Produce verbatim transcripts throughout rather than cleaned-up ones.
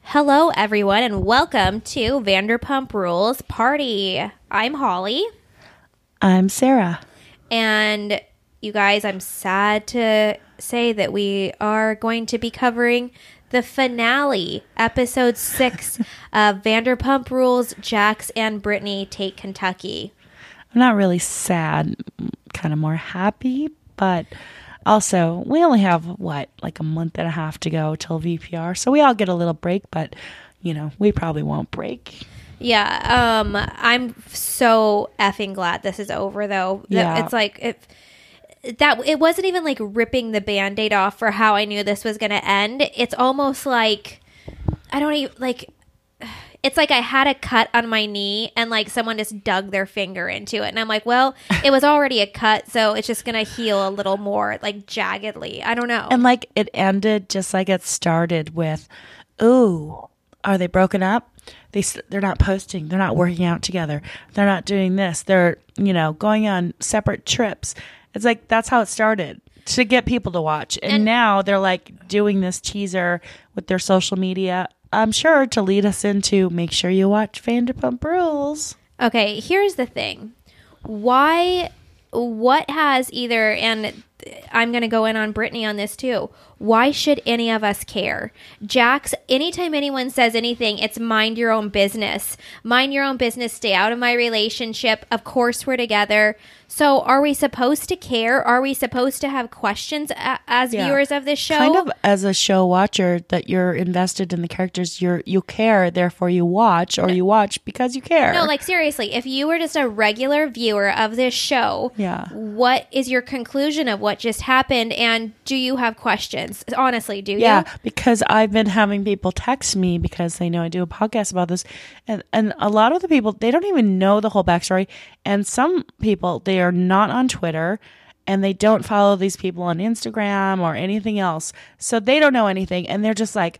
Hello, everyone, and welcome to Vanderpump Rules Party. I'm Holly. I'm Sarah. And you guys, I'm sad to say that we are going to be covering the finale, episode six of Vanderpump Rules, Jax and Brittany Take Kentucky. I'm not really sad, kind of more happy, but also we only have, what, like a month and a half to go till V P R, so we all get a little break, but, you know, we probably won't break. Yeah, um, I'm so effing glad this is over, though. Yeah. It's like, it, that it wasn't even like ripping the Band-Aid off for how I knew this was going to end. It's almost like, I don't even, like, it's like I had a cut on my knee and like someone just dug their finger into it. And I'm like, well, it was already a cut, so it's just going to heal a little more, like, jaggedly. I don't know. And like it ended just like it started with, ooh, are they broken up? They, they're not posting. They're not working out together. They're not doing this. They're, you know, going on separate trips. It's like, that's how it started, to get people to watch. And, and now they're like doing this teaser with their social media, I'm sure to lead us into make sure you watch Vanderpump Rules. Okay, here's the thing. Why, what has either, and I'm going to go in on Brittany on this too. Why should any of us care? Jax, anytime anyone says anything, it's mind your own business. Mind your own business. Stay out of my relationship. Of course we're together. So are we supposed to care? Are we supposed to have questions a- as yeah. viewers of this show? Kind of as a show watcher, that you're invested in the characters, you're you care, therefore you watch, or you watch because you care. No, like seriously, if you were just a regular viewer of this show, yeah. what is your conclusion of what just happened, and do you have questions? Honestly, do you? Yeah, because I've been having people text me because they know I do a podcast about this, and and a lot of the people, they don't even know the whole backstory, and some people, they are not on Twitter, and they don't follow these people on Instagram or anything else, so they don't know anything, and they're just like,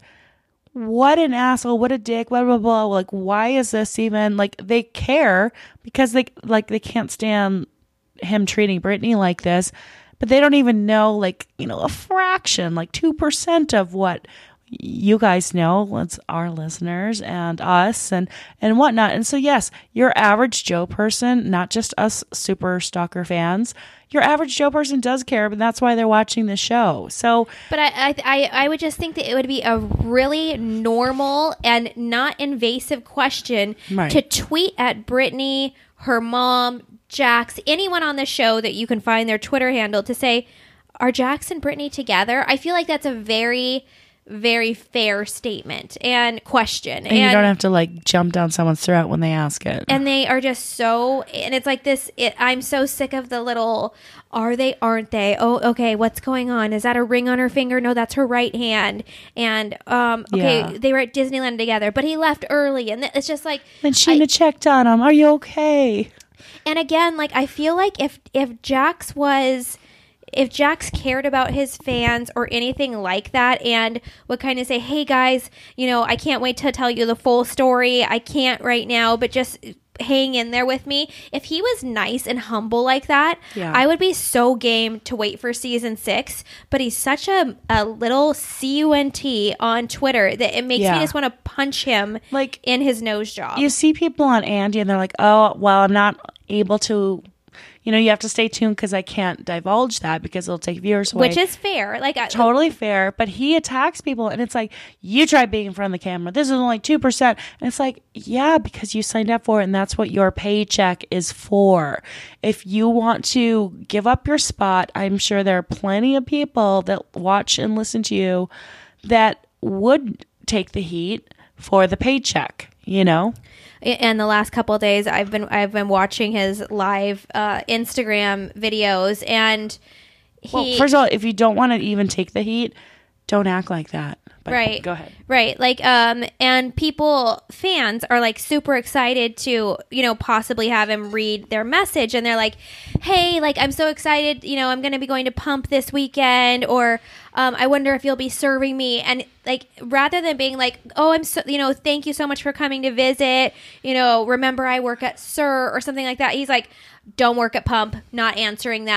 what an asshole, what a dick, blah blah blah. Like, why is this even, like, they care because they like they can't stand him treating Brittany like this. But they don't even know, like, you know, a fraction, like two percent of what you guys know. It's our listeners and us and, and whatnot. And so, yes, your average Joe person, not just us super stalker fans, your average Joe person does care, but that's why they're watching the show. So, but I, I, I would just think that it would be a really normal and not invasive question right. to tweet at Brittany, her mom, Jax, anyone on the show that you can find their Twitter handle, to say, are Jax and Brittany together? I feel like that's a very, very fair statement and question. And, and you don't have to like jump down someone's throat when they ask it. And they are just so, and it's like this, it, I'm so sick of the little, are they, aren't they? Oh, okay, what's going on? Is that a ring on her finger? No, that's her right hand. And, um, okay, yeah. they were at Disneyland together, but he left early. And it's just like. And Sheena I, checked on him. Are you okay? And again, like, I feel like if, if Jax was, if Jax cared about his fans or anything like that and would kind of say, hey guys, you know, I can't wait to tell you the full story. I can't right now, but just hang in there with me. If he was nice and humble like that, yeah. I would be so game to wait for season six. But he's such a, a little cunt on Twitter that it makes yeah. me just want to punch him like in his nose job. You see people on Andy and they're like, oh, well, I'm not able to, you know, you have to stay tuned because I can't divulge that because it'll take viewers away. Which is fair. Like I, Totally fair. But he attacks people and it's like, you try being in front of the camera. This is only two percent. And it's like, yeah, because you signed up for it and that's what your paycheck is for. If you want to give up your spot, I'm sure there are plenty of people that watch and listen to you that would take the heat for the paycheck, you know? And the last couple of days, I've been I've been watching his live uh, Instagram videos, and he. Well, first of all, if you don't want to even take the heat, don't act like that. But right. Go ahead. Right. Like, um, and people, fans are like super excited to, you know, possibly have him read their message. And they're like, hey, like, I'm so excited, you know, I'm going to be going to Pump this weekend, or um, I wonder if you'll be serving me. And like, rather than being like, oh, I'm so, you know, thank you so much for coming to visit, you know, remember I work at Sir or something like that. He's like, don't work at Pump, not answering that.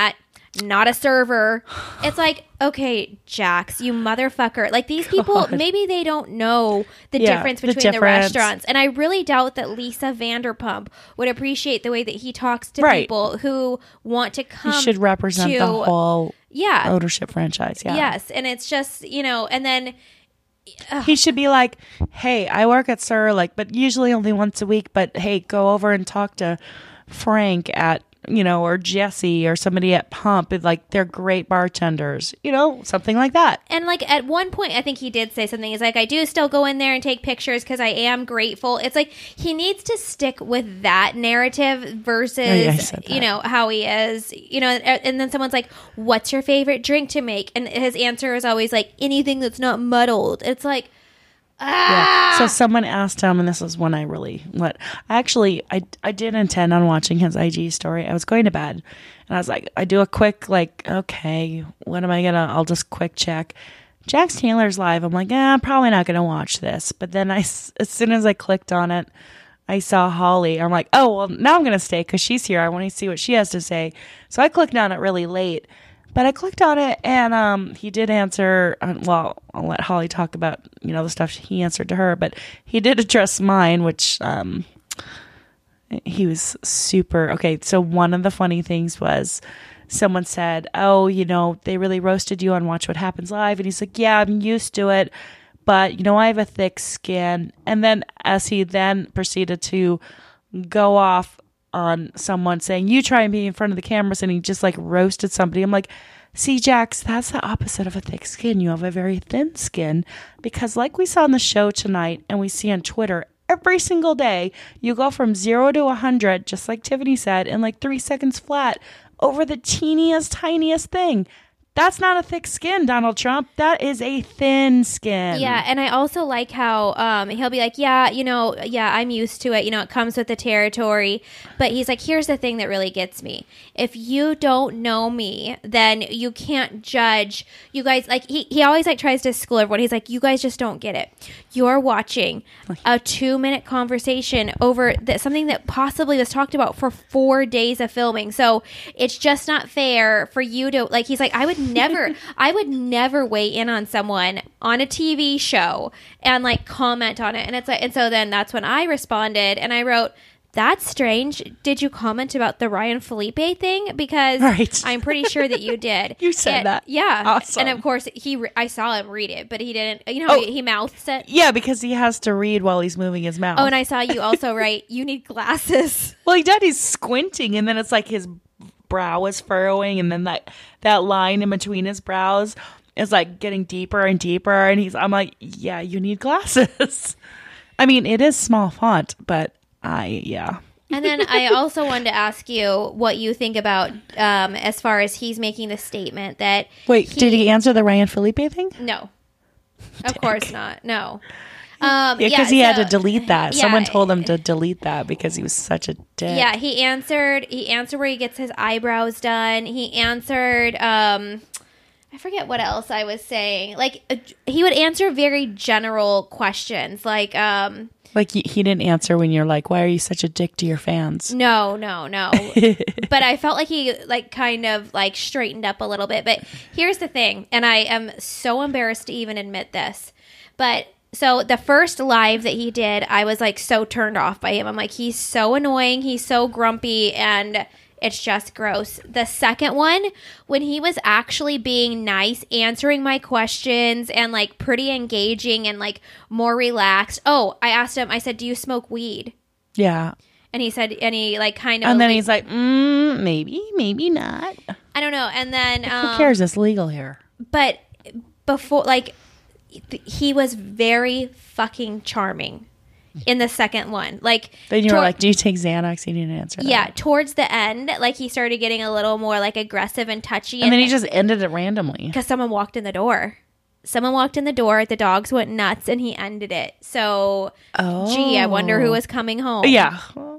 not a server. It's like, okay, Jax, you motherfucker. Like, these people, God. maybe they don't know the Yeah, difference the between the, difference. restaurants. And I really doubt that Lisa Vanderpump would appreciate the way that he talks to Right. people who want to come He should represent to, the whole yeah. ownership franchise. Yeah. Yes. And it's just, you know, and then He should be like, hey, I work at Sir, like, but usually only once a week. But hey, go over and talk to Frank at, you know, or Jesse or somebody at Pump. It's like, they're great bartenders, you know, something like that. And like at one point, I think he did say something. He's like, I do still go in there and take pictures because I am grateful. It's like he needs to stick with that narrative versus, Oh, yeah, I said that. you know, how he is, you know, and then someone's like, what's your favorite drink to make? And his answer is always like, anything that's not muddled. It's like, Yeah. So someone asked him, and this is when I really what actually I I did intend on watching his I G story. I was going to bed, and I was like, I do a quick like, okay, what am I gonna? I'll just quick check. Jax Taylor's live. I'm like, eh, I'm probably not gonna watch this. But then I, as soon as I clicked on it, I saw Holly. I'm like, oh well, now I'm gonna stay because she's here. I want to see what she has to say. So I clicked on it really late. But I clicked on it, and um, he did answer. Uh, well, I'll let Holly talk about, you know, the stuff he answered to her. But he did address mine, which um, he was super okay. So one of the funny things was someone said, "Oh, you know, they really roasted you on Watch What Happens Live," and he's like, "Yeah, I'm used to it, but you know, I have a thick skin." And then as he then proceeded to go off on someone saying, you try and be in front of the cameras, and he just like roasted somebody. I'm like, see, Jax, that's the opposite of a thick skin. You have a very thin skin, because like we saw on the show tonight and we see on Twitter every single day, you go from zero to a hundred, just like Tiffany said, in like three seconds flat over the teeniest, tiniest thing. That's not a thick skin, Donald Trump. That is a thin skin. yeah. And I also like how um, he'll be like, yeah, you know, yeah, I'm used to it. You know, it comes with the territory. But he's like, here's the thing that really gets me. If you don't know me, then you can't judge. You guys, like, he, he always like tries to school everyone. He's like, you guys just don't get it. You're watching a two minute conversation over that, something that possibly was talked about for four days of filming. So it's just not fair for you to, like, he's like, I would never, I would never weigh in on someone on a T V show and like comment on it. And it's like, and so then that's when I responded and I wrote, that's strange. Did you comment about the Ryan Felipe thing? Because Right. I'm pretty sure that you did. You said And- that. Yeah. Awesome. And of course he, re- I saw him read it, but he didn't, you know, Oh. he, he mouths it. Yeah, because he has to read while he's moving his mouth. Oh, and I saw you also write, you need glasses. Well, he did. He's squinting, and then it's like his brow is furrowing, and then that that line in between his brows is like getting deeper and deeper. And he's, I'm like, yeah, you need glasses. I mean, it is small font, but I, yeah. And then I also wanted to ask you what you think about um, as far as he's making the statement that Wait, did he answer the Ryan Felipe thing? No, of course not. No. Um, Yeah, because he had so- to delete that. yeah. Someone told him to delete that because he was such a dick. Yeah, he answered. He answered where he gets his eyebrows done. He answered. Um, I forget what else I was saying. Like uh, he would answer very general questions, like. Um, Like he, he didn't answer when you're like, why are you such a dick to your fans? No, no, no. But I felt like he like kind of like straightened up a little bit. But here's the thing, and I am so embarrassed to even admit this. But so the first live that he did, I was like so turned off by him. I'm like, he's so annoying, he's so grumpy, and it's just gross. The second one, when he was actually being nice, answering my questions and like pretty engaging and like more relaxed. Oh, I asked him, I said, do you smoke weed? Yeah. And he said, and he like kind of, And then like- he's like, mm, maybe, maybe not. I don't know. And then, um, Who cares? It's legal here. but before, like, th- he was very fucking charming in the second one. Like, Then you were tor- like, do you take Xanax? He didn't answer that. yeah, towards the end, like he started getting a little more like aggressive and touchy. And then he just ended it randomly. because someone walked in the door. Someone walked in the door. The dogs went nuts, and he ended it. So, Oh. gee, I wonder who was coming home. Yeah.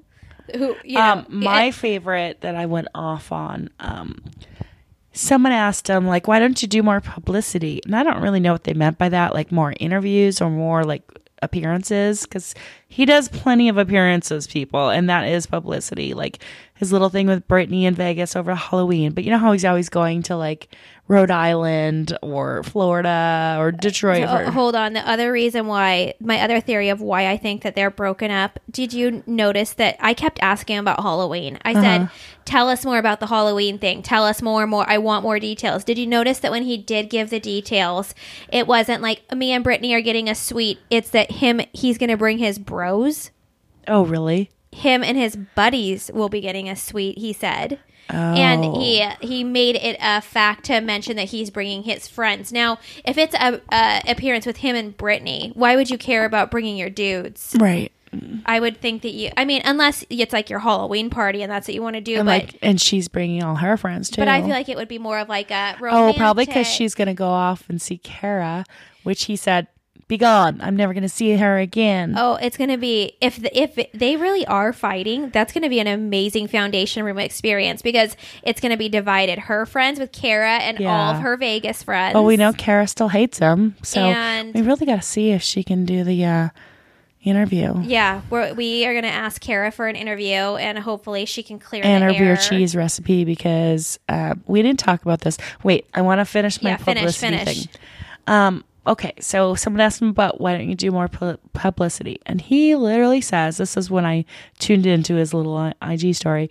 Who? You know, Um, my it- favorite that I went off on, um, someone asked him, like, why don't you do more publicity? And I don't really know what they meant by that, like more interviews or more like appearances, because he does plenty of appearances, people, and that is publicity. Like his little thing with Britney in Vegas over Halloween. But you know how he's always going to like Rhode Island or Florida or Detroit. So, for- hold on. The other reason why, my other theory of why I think that they're broken up, did you notice that I kept asking about Halloween? I uh-huh. said, tell us more about the Halloween thing. Tell us more and more. I want more details. Did you notice that when he did give the details, it wasn't like me and Britney are getting a suite. It's that him, he's going to bring his bros. Oh, really? Him and his buddies will be getting a suite, he said. Oh. And he he made it a fact to mention that he's bringing his friends. Now, if it's a, a appearance with him and Britney, why would you care about bringing your dudes? Right. I would think that you, I mean, unless it's like your Halloween party and that's what you want to do. And, but, like, and she's bringing all her friends, too. But I feel like it would be more of like a romantic. Oh, probably because she's going to go off and see Kara, which he said, be gone. I'm never going to see her again. Oh, it's going to be, if the, if they really are fighting, that's going to be an amazing foundation room experience because it's going to be divided. Her friends with Kara and Yeah. all of her Vegas friends. Well, we know Kara still hates him. So And- we really got to see if she can do the uh, interview. Yeah, we're, we are going to ask Kara for an interview and hopefully she can clear And the her beer air. cheese recipe because uh, we didn't talk about this. Wait, I want to finish my Yeah, finish, publicity finish. thing. Um, okay, so someone asked him about why don't you do more pu- publicity? And he literally says, this is when I tuned into his little I G story.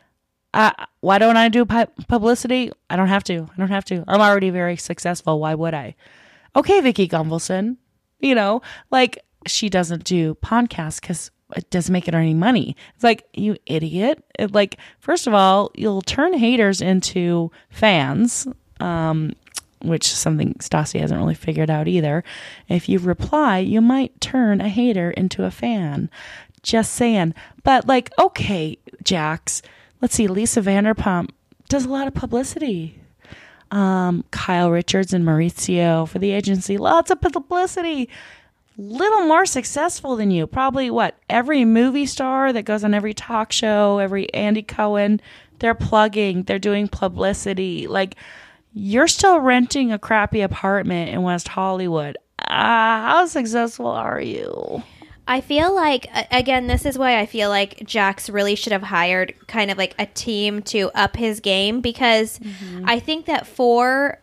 Uh, why don't I do pu- publicity? I don't have to. I don't have to. I'm already very successful. Why would I? Okay, Vicky Gunvalson. You know, like she doesn't do podcasts because it doesn't make it any money. It's like, you idiot. It, like, first of all, you'll turn haters into fans, um, which is something Stassi hasn't really figured out either. If you reply, you might turn a hater into a fan. Just saying. But like, okay, Jax, let's see, Lisa Vanderpump does a lot of publicity. Um, Kyle Richards and Mauricio for the agency, lots of publicity. Little more successful than you. Probably what? Every movie star that goes on every talk show, every Andy Cohen, they're plugging, they're doing publicity. Like, you're still renting a crappy apartment in West Hollywood. Uh, how successful are you? I feel like, again, this is why I feel like Jax really should have hired kind of like a team to up his game because mm-hmm. I think that for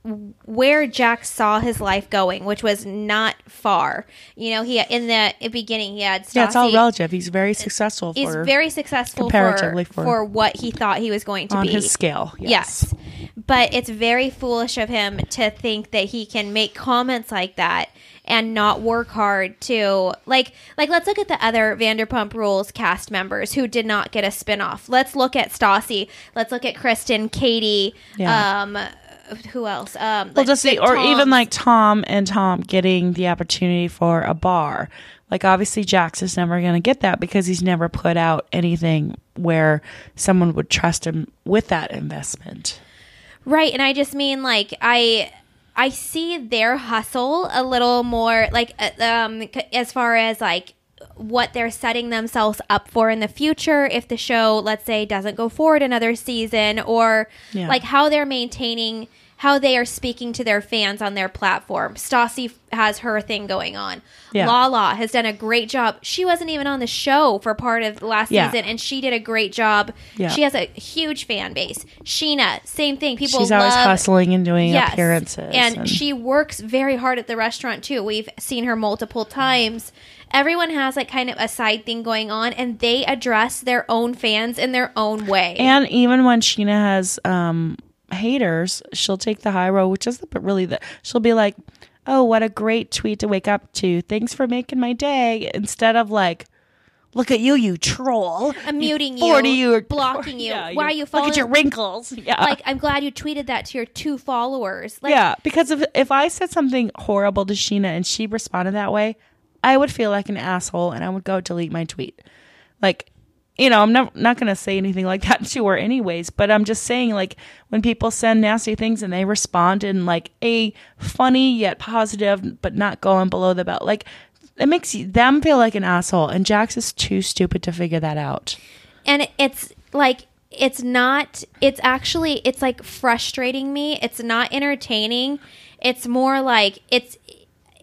where Jax saw his life going, which was not far, you know, he in the beginning he had Stassi. Yeah, it's all relative. He's very successful. He's for, very successful comparatively for, for for what he thought he was going to on be his scale. Yes. yes, but it's very foolish of him to think that he can make comments like that and not work hard to like like let's look at the other Vanderpump Rules cast members who did not get a spinoff. Let's look at Stassi. Let's look at Kristen, Katie, Yeah. um who else? Um Well, like just see, Vic or Toms. even like Tom and Tom getting the opportunity for a bar. Like, obviously, Jax is never going to get that because he's never put out anything where someone would trust him with that investment. Right, and I just mean like I I see their hustle a little more like uh, um as far as like what they're setting themselves up for in the future if the show, let's say, doesn't go forward another season, or Yeah. like how they're maintaining, how they are speaking to their fans on their platform. Stassi has her thing going on. Yeah. Lala has done a great job. She wasn't even on the show for part of last Yeah. season, and she did a great job. Yeah. She has a huge fan base. Sheena, same thing. People She's love always hustling and doing Yes. appearances. And, she works very hard at the restaurant too. We've seen her multiple times. Everyone has like kind of a side thing going on, and they address their own fans in their own way. And even when Sheena has um, haters, she'll take the high road, which is the, but really the, she'll be like, oh, what a great tweet to wake up to. Thanks for making my day. Instead of like, look at you, you troll. I'm muting you, forty, you blocking you. Yeah, Why are you Look following? at your wrinkles. Yeah. Like, I'm glad you tweeted that to your two followers. Like, yeah, because if if I said something horrible to Sheena and she responded that way, I would feel like an asshole and I would go delete my tweet. Like, you know, I'm not not going to say anything like that to her anyways, but I'm just saying, like, when people send nasty things and they respond in like a funny yet positive but not going below the belt, like, it makes them feel like an asshole, and Jax is too stupid to figure that out. And it's like, it's not, it's actually, it's like frustrating me. It's not entertaining. It's more like, it's,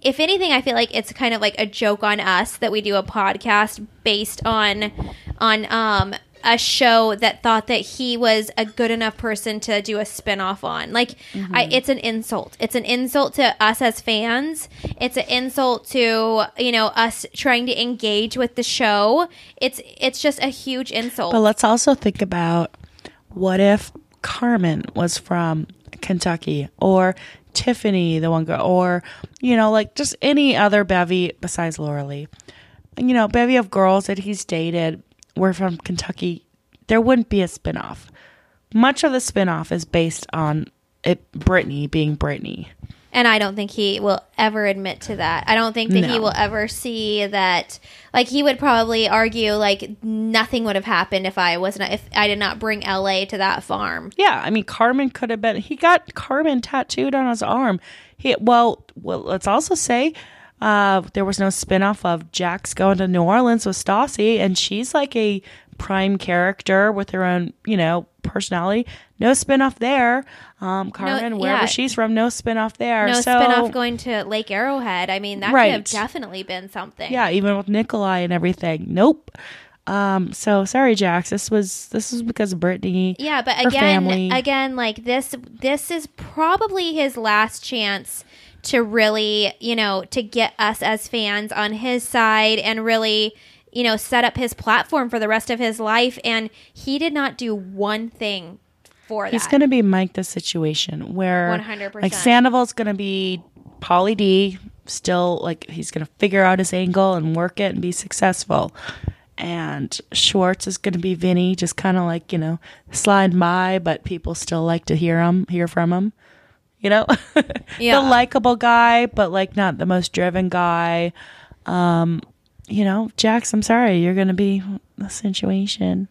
if anything, I feel like it's kind of like a joke on us that we do a podcast based on on um a show that thought that he was a good enough person to do a spinoff on. Like, mm-hmm. I, it's an insult. It's an insult to us as fans. It's an insult to, you know, us trying to engage with the show. It's it's just a huge insult. But let's also think about, what if Carmen was from Kentucky, or Tiffany, the one girl, or, you know, like just any other bevy besides Laura Lee. You know, bevy of girls that he's dated were from Kentucky. There wouldn't be a spinoff. Much of the spinoff is based on it, Brittany being Brittany. And I don't think he will ever admit to that. I don't think that no. he will ever see that. Like, he would probably argue like nothing would have happened if I wasn't if I did not bring L A to that farm. Yeah, I mean, Carmen could have been. He got Carmen tattooed on his arm. He well, well let's also say uh, there was no spinoff of Jax going to New Orleans with Stassi, and she's like a prime character with her own, you know, personality. No spinoff there. Um, Carmen, no, wherever yeah. she's from, no spinoff there. No so, spinoff going to Lake Arrowhead. I mean, that right. could have definitely been something. Yeah, even with Nikolai and everything. Nope. Um, so sorry, Jax. This was this was because of Brittany. Yeah, but her again, family. again, like this, this is probably his last chance to really, you know, to get us as fans on his side and really, you know, set up his platform for the rest of his life. And he did not do one thing for that. He's going to be Mike the Situation, where one hundred percent. Like Sandoval's going to be Pauly D, still like he's going to figure out his angle and work it and be successful. And Schwartz is going to be Vinny, just kind of like, you know, sliding by, but people still like to hear him, hear from him. You know, yeah. The likable guy, but like not the most driven guy. Um, you know, Jax, I'm sorry, you're going to be the Situation.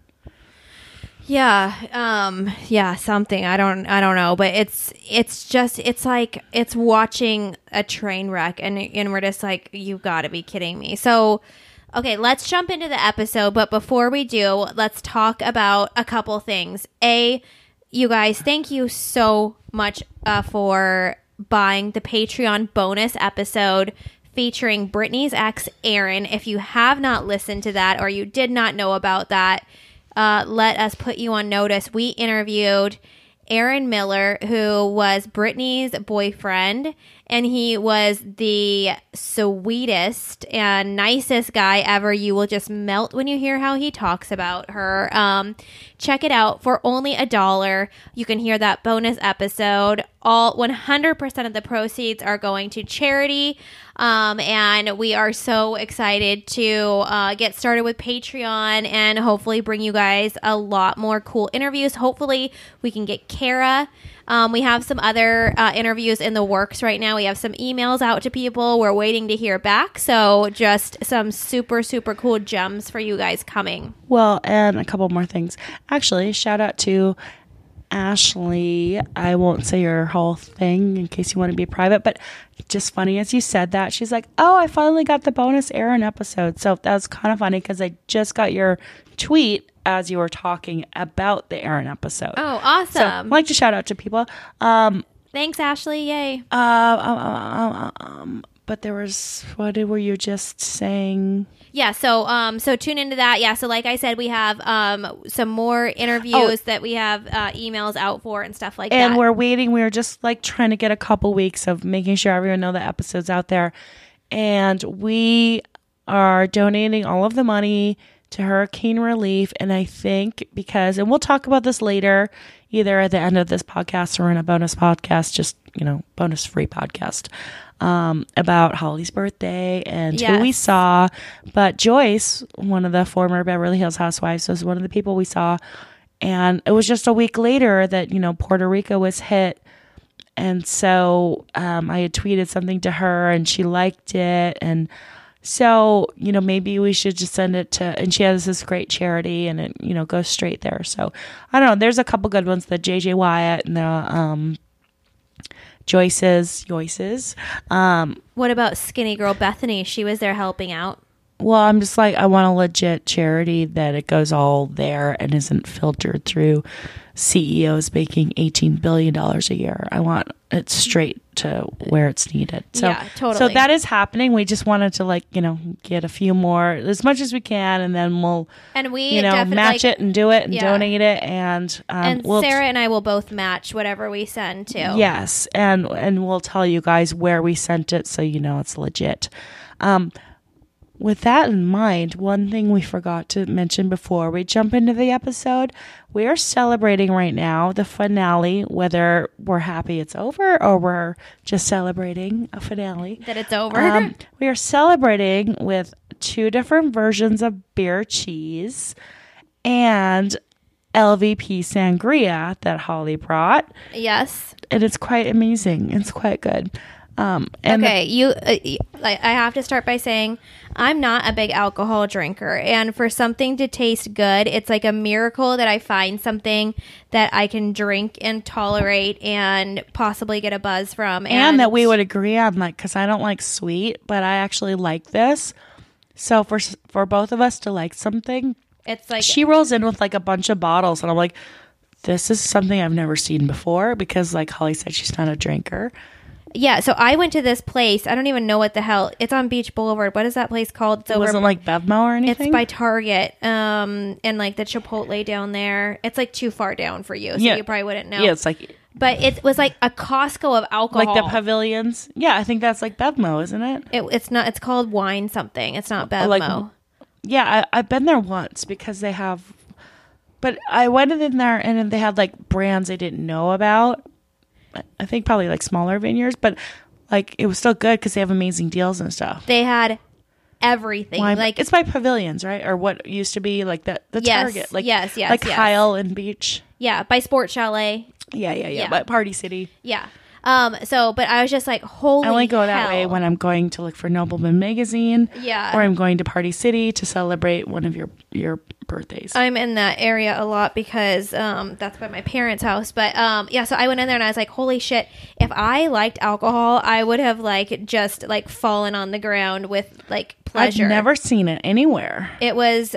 Yeah, um, yeah, something. I don't, I don't know, but it's, it's just, it's like, it's watching a train wreck, and and we're just like, you've got to be kidding me. So, okay, let's jump into the episode. But before we do, let's talk about a couple things. A, you guys, thank you so much uh, for buying the Patreon bonus episode featuring Brittany's ex, Aaron. If you have not listened to that, or you did not know about that, Uh, let us put you on notice. We interviewed Aaron Miller, who was Brittany's boyfriend, and he was the sweetest and nicest guy ever. You will just melt when you hear how he talks about her. Um, check it out for only a dollar. You can hear that bonus episode. All one hundred percent of the proceeds are going to charity. Um, and we are so excited to uh, get started with Patreon and hopefully bring you guys a lot more cool interviews. Hopefully we can get Kara. Um, we have some other uh, interviews in the works right now. We have some emails out to people. We're waiting to hear back. So just some super, super cool gems for you guys coming. Well, and a couple more things. Actually, shout out to Ashley. I won't say your whole thing in case you want to be private, but just funny as you said that. She's like, oh, I finally got the bonus Aaron episode. So that was kind of funny because I just got your tweet as you were talking about the Aaron episode. Oh, awesome. So I'd like to shout out to people. Um, Thanks, Ashley. Yay. Uh, um, um, um, but there was, what were you just saying? Yeah, so um, so tune into that. Yeah, so like I said, we have um some more interviews oh. that we have uh, emails out for and stuff like and that. And we're waiting. We were just like trying to get a couple weeks of making sure everyone know the episode's out there. And we are donating all of the money to hurricane relief. And I think because, and we'll talk about this later, either at the end of this podcast or in a bonus podcast, just, you know, bonus free podcast. Um, about Holly's birthday and yes. who we saw. But Joyce, one of the former Beverly Hills housewives, was one of the people we saw. And it was just a week later that, you know, Puerto Rico was hit. And so um, I had tweeted something to her and she liked it. And so, you know, maybe we should just send it to, and she has this great charity and it, you know, goes straight there. So I don't know. There's a couple good ones, the J J Wyatt and the, um, Joyce's, Joyce's. Um, what about Skinny Girl Bethany? She was there helping out. Well, I'm just like, I want a legit charity that it goes all there and isn't filtered through C E Os making eighteen billion dollars a year. I want it's straight to where it's needed. So, Yeah, totally. So that is happening. We just wanted to like, you know, get a few more, as much as we can, and then we'll, And we you know, definitely match it and do it and yeah. donate it. And, um, and we'll Sarah and I will both match whatever we send to. Yes. And, and we'll tell you guys where we sent it so you know it's legit. Um, With that in mind, one thing we forgot to mention before we jump into the episode, we are celebrating right now the finale, whether we're happy it's over or we're just celebrating a finale. That it's over. Um, we are celebrating with two different versions of beer cheese and L V P sangria that Holly brought. Yes. And it's quite amazing. It's quite good. Um, and okay, the- you. Uh, y- like, I have to start by saying I'm not a big alcohol drinker, and for something to taste good, it's like a miracle that I find something that I can drink and tolerate and possibly get a buzz from, and, and, that we would agree on, like, because I don't like sweet, but I actually like this. So for for both of us to like something, It's like she rolls in with like a bunch of bottles, and I'm like, this is something I've never seen before because, like Holly said, she's not a drinker. yeah. So I went to this place. I don't even know what the hell. It's on Beach Boulevard. What is that place called? It's It wasn't like Bevmo or anything. It's by Target, um, and like the Chipotle down there. It's like too far down for you, so Yeah. you probably wouldn't know. Yeah, it's like But it was like a Costco of alcohol. like the pavilions. Yeah, I think that's like Bevmo, isn't it? It, it's not. It's called wine something. It's not Bevmo. Like- Yeah, I, I've been there once because they have. But I went in there and they had like brands I didn't know about. I think probably like smaller vineyards, but like it was still good because they have amazing deals and stuff. They had everything. Why- like it's by pavilions, right? Or what used to be like the the Yes, Target, like yes, yes, like yes. Kyle and Beach. yeah, by Sport Chalet. Yeah, yeah, yeah. Yeah. But Party City. Yeah. Um. So, but I was just like, holy. I only go that hell. way when I'm going to look for Nobleman magazine. Yeah. Or I'm going to Party City to celebrate one of your your birthdays. I'm in that area a lot because um that's by my parents' house. But um yeah, so I went in there and I was like, holy shit, if I liked alcohol, I would have like just like fallen on the ground with like pleasure. I've never seen it anywhere. It was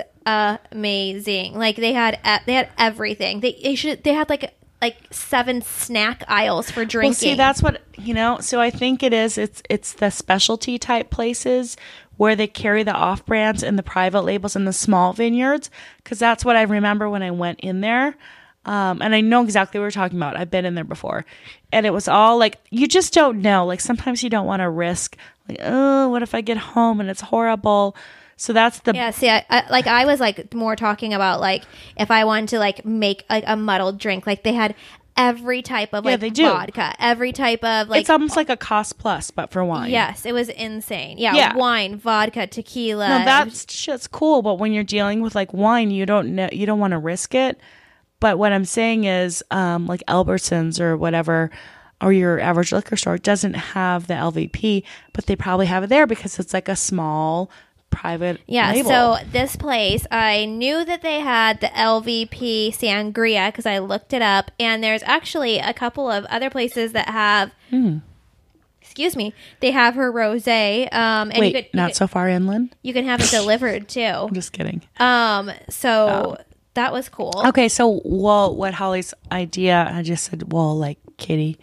amazing. Like they had e- they had everything. They they should they had like like seven snack aisles for drinking. Well, see, that's what, you know, so I think it is, it's it's the specialty type places where they carry the off brands and the private labels and the small vineyards, because that's what I remember when I went in there. Um, and I know exactly what we're talking about. I've been in there before. And it was all like, you just don't know. Like sometimes you don't want to risk, like, oh, what if I get home and it's horrible? So that's the Yeah, see, I, I, like I was like more talking about like if I wanted to like make like a muddled drink, like they had every type of Yeah, like they do. vodka, every type of like it's almost like a cost plus, but for wine. yes, it was insane. Yeah, Yeah. wine, vodka, tequila. No, that shit's cool, but when you're dealing with like wine, you don't know, you don't want to risk it. But what I'm saying is, um, like Albertsons or whatever, or your average liquor store doesn't have the L V P, but they probably have it there because it's like a small private Yeah, label. so this place, I knew that they had the L V P sangria because I looked it up, and there's actually a couple of other places that have. Hmm. Excuse me, they have her rosé. Um, and Wait, you could, you not could, so far inland? you can have it delivered too. I'm just kidding. Um, so Oh. that was cool. Okay, so well, what Holly's idea? I just said, well, like Kitty,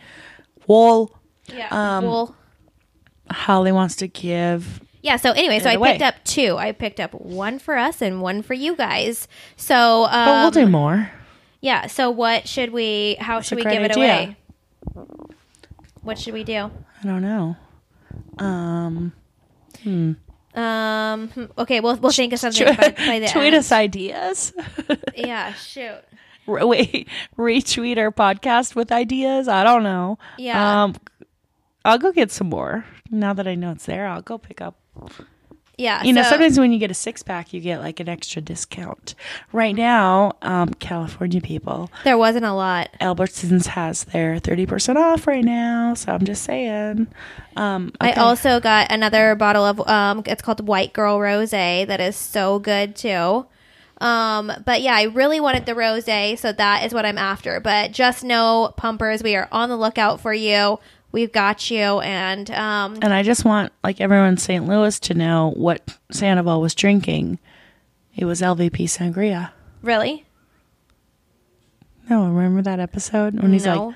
well, Yeah. um, well, Holly wants to give. yeah. So anyway, so I Either way. picked up two. I picked up one for us and one for you guys. So, um, But we'll do more. yeah. So what should we? How That's should a we great give it idea. away? What should we do? I don't know. Um, hmm. Um. hmm, Okay. We'll we'll think of something by, by the Tweet end. us ideas. Yeah. Shoot. Re- Wait, retweet our podcast with ideas. I don't know. Yeah. Um, I'll go get some more. Now that I know it's there, I'll go pick up. Yeah. You know, so- sometimes when you get a six pack, you get like an extra discount. Right now, um, California people, there wasn't a lot. Albertsons has their thirty percent off right now. So I'm just saying. Um, I okay. also got another bottle of um. It's called White Girl Rosé. That is so good too. Um, but yeah, I really wanted the rosé, so that is what I'm after. But just know, pumpers, we are on the lookout for you. We've got you, and um, And I just want like everyone in Saint Louis to know what Sandoval was drinking. It was L V P sangria. really, No, remember that episode when he's no, like,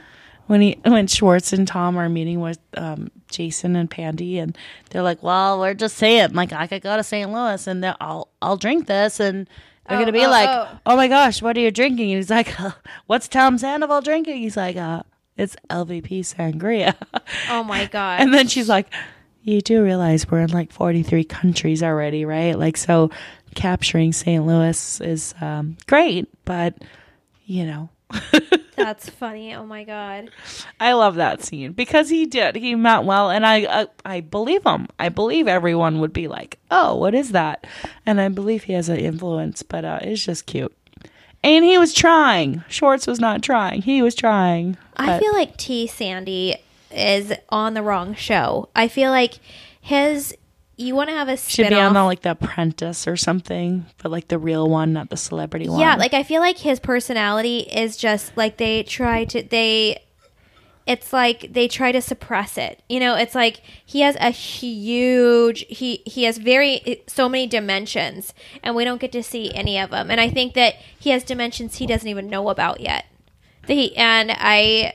when he when Schwartz and Tom are meeting with um, Jason and Pandy, and they're like, "Well, we're just saying, like, I could go to Saint Louis and I'll I'll drink this," and they're Oh, gonna be oh, like, oh. oh. my gosh, what are you drinking?" And he's like, "What's Tom Sandoval drinking?" He's like, uh, "It's L V P sangria." Oh my god! And then she's like, "You do realize we're in like forty-three countries already, right? Like, so capturing Saint Louis is um, great, but you know." That's funny. Oh my god! I love that scene because he did. He meant well, and I, I I believe him. I believe everyone would be like, "Oh, what is that?" And I believe he has an influence, but uh, it's just cute. And he was trying. Schwartz was not trying. He was trying. I but- feel like T. Sandy is on the wrong show. I feel like his. You want to have a should spinoff. be on the, like The Apprentice or something, but like the real one, not the celebrity one. Yeah, like I feel like his personality is just like they try to they it's like they try to suppress it. You know, it's like he has a huge he he has very so many dimensions and we don't get to see any of them. And I think that he has dimensions he doesn't even know about yet. That he, and I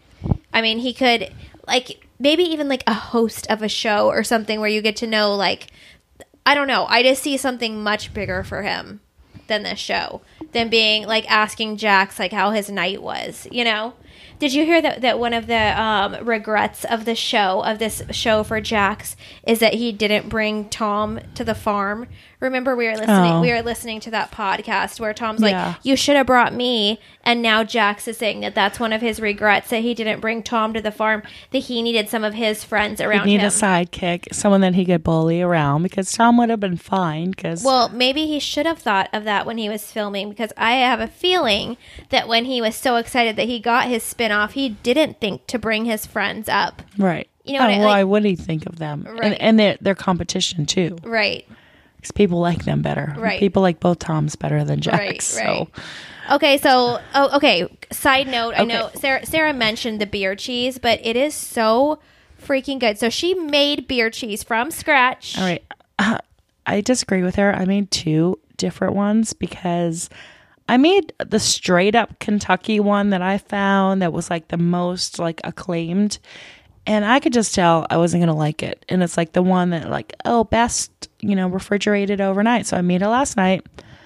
I mean, he could like maybe even like a host of a show or something where you get to know, like, I don't know. I just see something much bigger for him than this show, than being like asking Jax like how his night was, you know? Did you hear that, that one of the um, regrets of the show, of this show for Jax, is that he didn't bring Tom to the farm? Remember we were listening Oh. we were listening to that podcast where Tom's Yeah. like, you should have brought me, and now Jax is saying that that's one of his regrets, that he didn't bring Tom to the farm, that he needed some of his friends around He'd need him. a sidekick, someone that he could bully around, because Tom would have been fine. Because Well, maybe he should have thought of that when he was filming, because I have a feeling that when he was so excited that he got his spinoff, he didn't think to bring his friends up. right, You know oh, what I- why like- would he think of them? Right. And, and their their competition too, Right. because people like them better. Right. People like both Toms better than Jax. Right, so. right. Okay, so oh, okay. Side note: I Okay. know Sarah. Sarah mentioned the beer cheese, but it is so freaking good. So she made beer cheese from scratch. All right. Uh, I disagree with her. I made two different ones because I made the straight up Kentucky one that I found that was like the most like acclaimed. And I could just tell I wasn't going to like it. And it's like the one that like, oh, best, you know, refrigerated overnight. So I made it last night.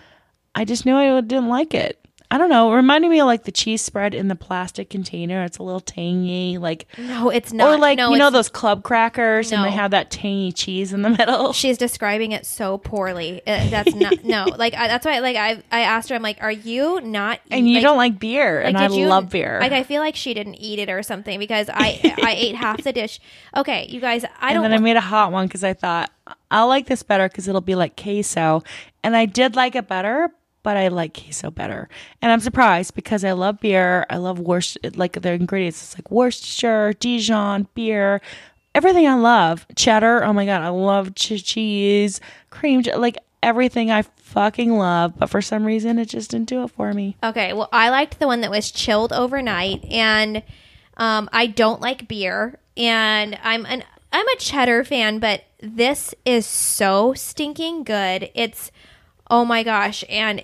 I just knew I didn't like it. I don't know. It reminded me of like the cheese spread in the plastic container. It's a little tangy, like No, it's not. or like no, you know it's- those club crackers and they No. have that tangy cheese in the middle. She's describing it so poorly. Uh, that's not no. Like I, that's why. Like I, I asked her. I'm like, are you not? And you like, don't like beer, and I did you- love beer. Like I feel like she didn't eat it or something because I, I ate half the dish. Okay, you guys, I and don't. then I made a hot one because I thought I'll like this better because it'll be like queso, and I did like it better, but I like queso better. And I'm surprised because I love beer. I love Worcester, like the ingredients. It's like Worcestershire, Dijon, beer, everything I love. Cheddar. Oh my God. I love ch- cheese, cream, che- like everything I fucking love. But for some reason, it just didn't do it for me. Okay, well, I liked the one that was chilled overnight, and um, I don't like beer, and I'm an I'm a cheddar fan, but this is so stinking good. It's oh my gosh, and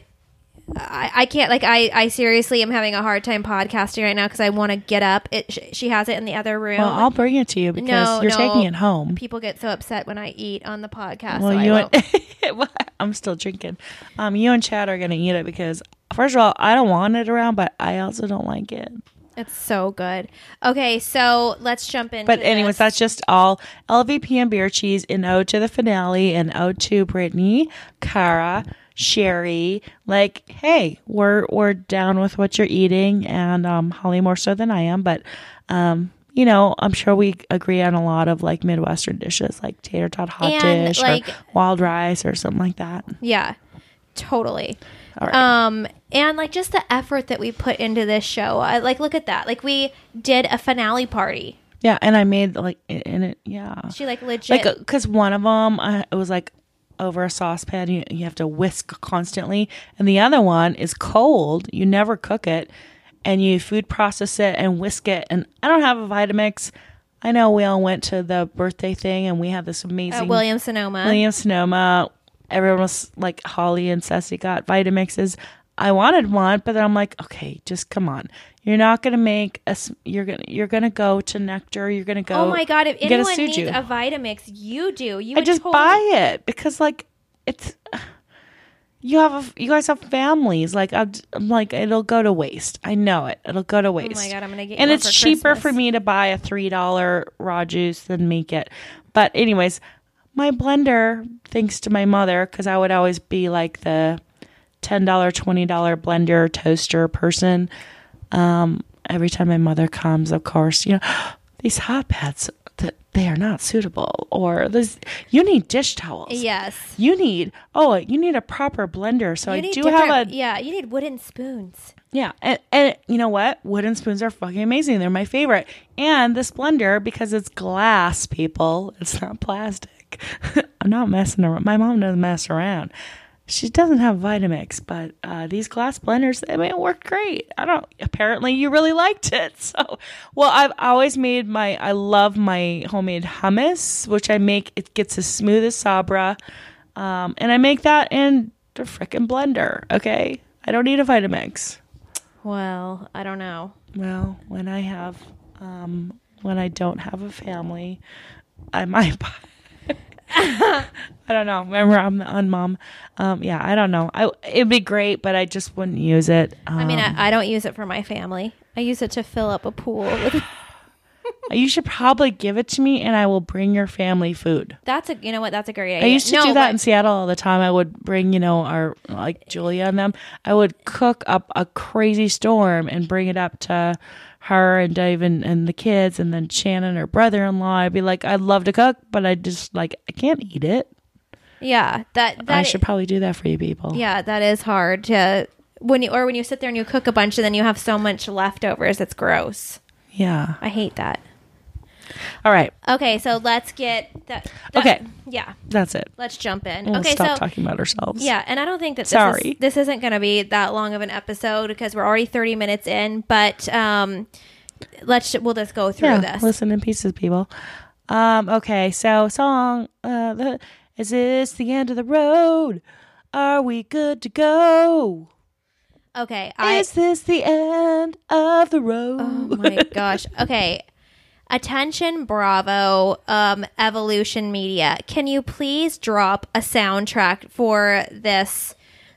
I, I can't like I, I seriously am having a hard time podcasting right now because I want to get up. It sh- she has it in the other room. Well, I'll bring it to you because No, you're no. taking it home. People get so upset when I eat on the podcast. Well, so you I and won't. well, I'm still drinking. Um, you and Chad are gonna eat it because first of all, I don't want it around, but I also don't like it. It's so good. Okay, so let's jump in. But anyways, that's just all L V P and beer cheese in ode to the finale and ode to Brittany, Cara, Sherry. Like, hey, we're we're down with what you're eating, and um, Holly more so than I am, but um. You know, I'm sure we agree on a lot of like Midwestern dishes, like tater tot hot And, dish like- or wild rice or something like that. yeah, totally. All right. Um, and like just the effort that we put into this show. I, like, look at that. Like, we did a finale party. Yeah, and I made like in it. Yeah, She like legit. like because one of them, uh, it was like over a saucepan. You you have to whisk constantly, and the other one is cold. You never cook it, and you food process it and whisk it. And I don't have a Vitamix. I know we all went to the birthday thing, and we had this amazing uh, William Sonoma. William Sonoma. Everyone was like, Holly and Ceci got Vitamixes. I wanted one, but then I'm like, okay, just come on. You're not gonna make a. s- You're gonna you're gonna go to Nectar. You're gonna go. Oh my God! If get a anyone needs Suju. a Vitamix, you do. You I would just totally- buy it because like it's. You have a, you guys have families. Like I'm, I'm like it'll go to waste. I know it. It'll go to Oh waste. my God! I'm gonna get. And you one it's for cheaper Christmas. for me to buy a three dollar raw juice than make it. But anyways, my blender, thanks to my mother, because I would always be like the ten dollar, twenty dollar blender toaster person. Um, every time my mother comes, of course, you know, these hot pads, that they are not suitable, or this, you need dish towels. Yes. You need oh, you need a proper blender. So You I need do have different- a yeah. You need wooden spoons. yeah, and, and you know what? Wooden spoons are fucking amazing. They're my favorite. And this blender, because it's glass, people, it's not plastic. I'm not messing around. My mom doesn't mess around. She doesn't have Vitamix, but uh, these glass blenders, I mean, it worked great. I don't. Apparently, you really liked it. So, well, I've always made my. I love my homemade hummus, which I make. It gets as smooth as Sabra, um, and I make that in the frickin' blender. Okay, I don't need a Vitamix. Well, I don't know. Well, when I have, um, when I don't have a family, I might buy. I don't know. Remember, I'm the unmom. Um, yeah, I don't know. I it'd be great, but I just wouldn't use it. Um, I mean, I, I don't use it for my family. I use it to fill up a pool. With, you should probably give it to me, and I will bring your family food. that's a. You know what? That's a great I idea. used to No, do that but- in Seattle all the time. I would bring, you know, our like Julia and them. I would cook up a crazy storm and bring it up to her and Dave and, and the kids, and then Shannon, her brother-in-law. I'd be like, I'd love to cook, but I just like I can't eat it. Yeah, that that I should probably do that for you people. Yeah, that is hard to when you or when you sit there and you cook a bunch and then you have so much leftovers. It's gross. Yeah. I hate that. All right. Okay, so let's get that. that- Okay. Yeah, That's it. let's jump in. We'll okay, stop so talking about ourselves. yeah, and I don't think that this Sorry. is, this isn't going to be that long of an episode because we're already thirty minutes in. But um, let's we'll just go through Yeah. this. Listen in pieces, people. Um. Okay. So song. Uh. The, is this the end of the road? Are we good to go? Okay, I Is this the end of the road? oh my gosh. Okay. Attention, Bravo, um, Evolution Media. Can you please drop a soundtrack for this,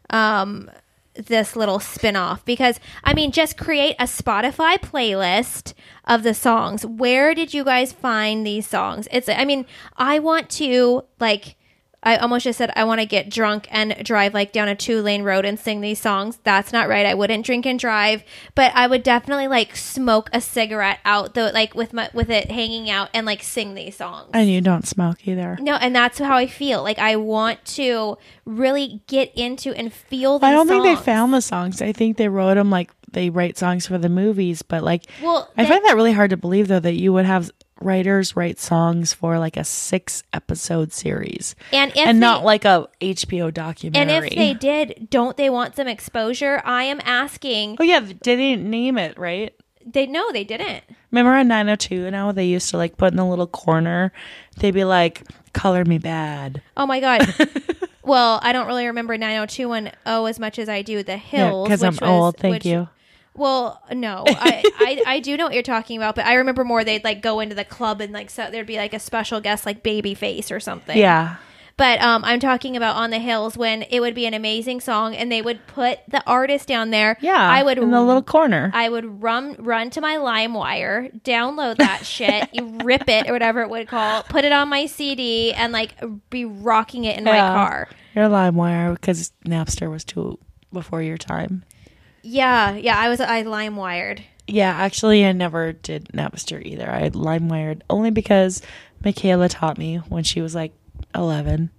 um, this little spin-off? Because, I mean, just create a Spotify playlist of the songs. Where did you guys find these songs? It's, I mean, I want to, like... I almost just said I want to get drunk and drive like down a two lane road and sing these songs. That's not right. I wouldn't drink and drive, but I would definitely like smoke a cigarette out though, like with my with it hanging out and like sing these songs. And you don't smoke either. No, and that's how I feel. Like I want to really get into and feel these I don't think they songs. found the songs. I think they wrote them like they write songs for the movies. But like, Well, I they- find that really hard to believe though that you would have writers write songs for like a six episode series and if and they, not like a H B O documentary. and if they did, don't they want some exposure? I am asking. oh yeah, they didn't name it right. They no, they didn't. Remember on nine oh two now they used to like put in the little corner, they'd be like, "Color Me Bad." Oh my god. Well, I don't really remember nine oh two and oh as much as I do the Hills. because I'm which was- old. Thank which- you. Well, no, I, I I do know what you're talking about, but I remember more. They'd like go into the club and like so there'd be like a special guest like Babyface or something. Yeah. But um, I'm talking about On the Hills when it would be an amazing song and they would put the artist down there. Yeah. I would in the little corner. I would run run to my LimeWire, download that shit, you rip it or whatever it would call, put it on my C D, and like be rocking it in my Yeah. car. Your LimeWire because Napster was too before your time. Yeah, yeah, I was I LimeWired. Yeah, actually, I never did Napster either. I LimeWired only because Michaela taught me when she was like eleven.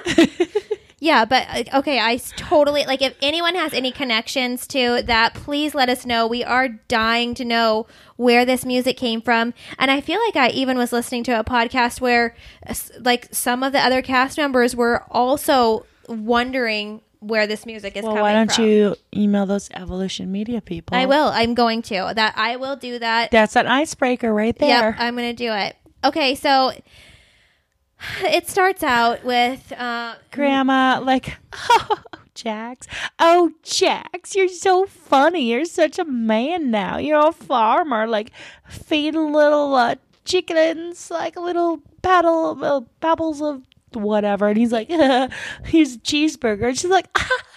Yeah, but uh, okay, I s- totally like if anyone has any connections to that, please let us know. We are dying to know where this music came from. And I feel like I even was listening to a podcast where uh, s- like some of the other cast members were also wondering where this music is Well, coming why don't from. you email those Evolution Media people? I will. I'm going to. That I will do that. That's an icebreaker right there. Yep, I'm going to do it. Okay, so it starts out with uh Grandma, like, oh, Jax. Oh, Jax, you're so funny. You're such a man now. You're a farmer, like feeding little uh, chickens, like little paddle, uh, pebbles of whatever. And he's like, here's a cheeseburger. And she's like,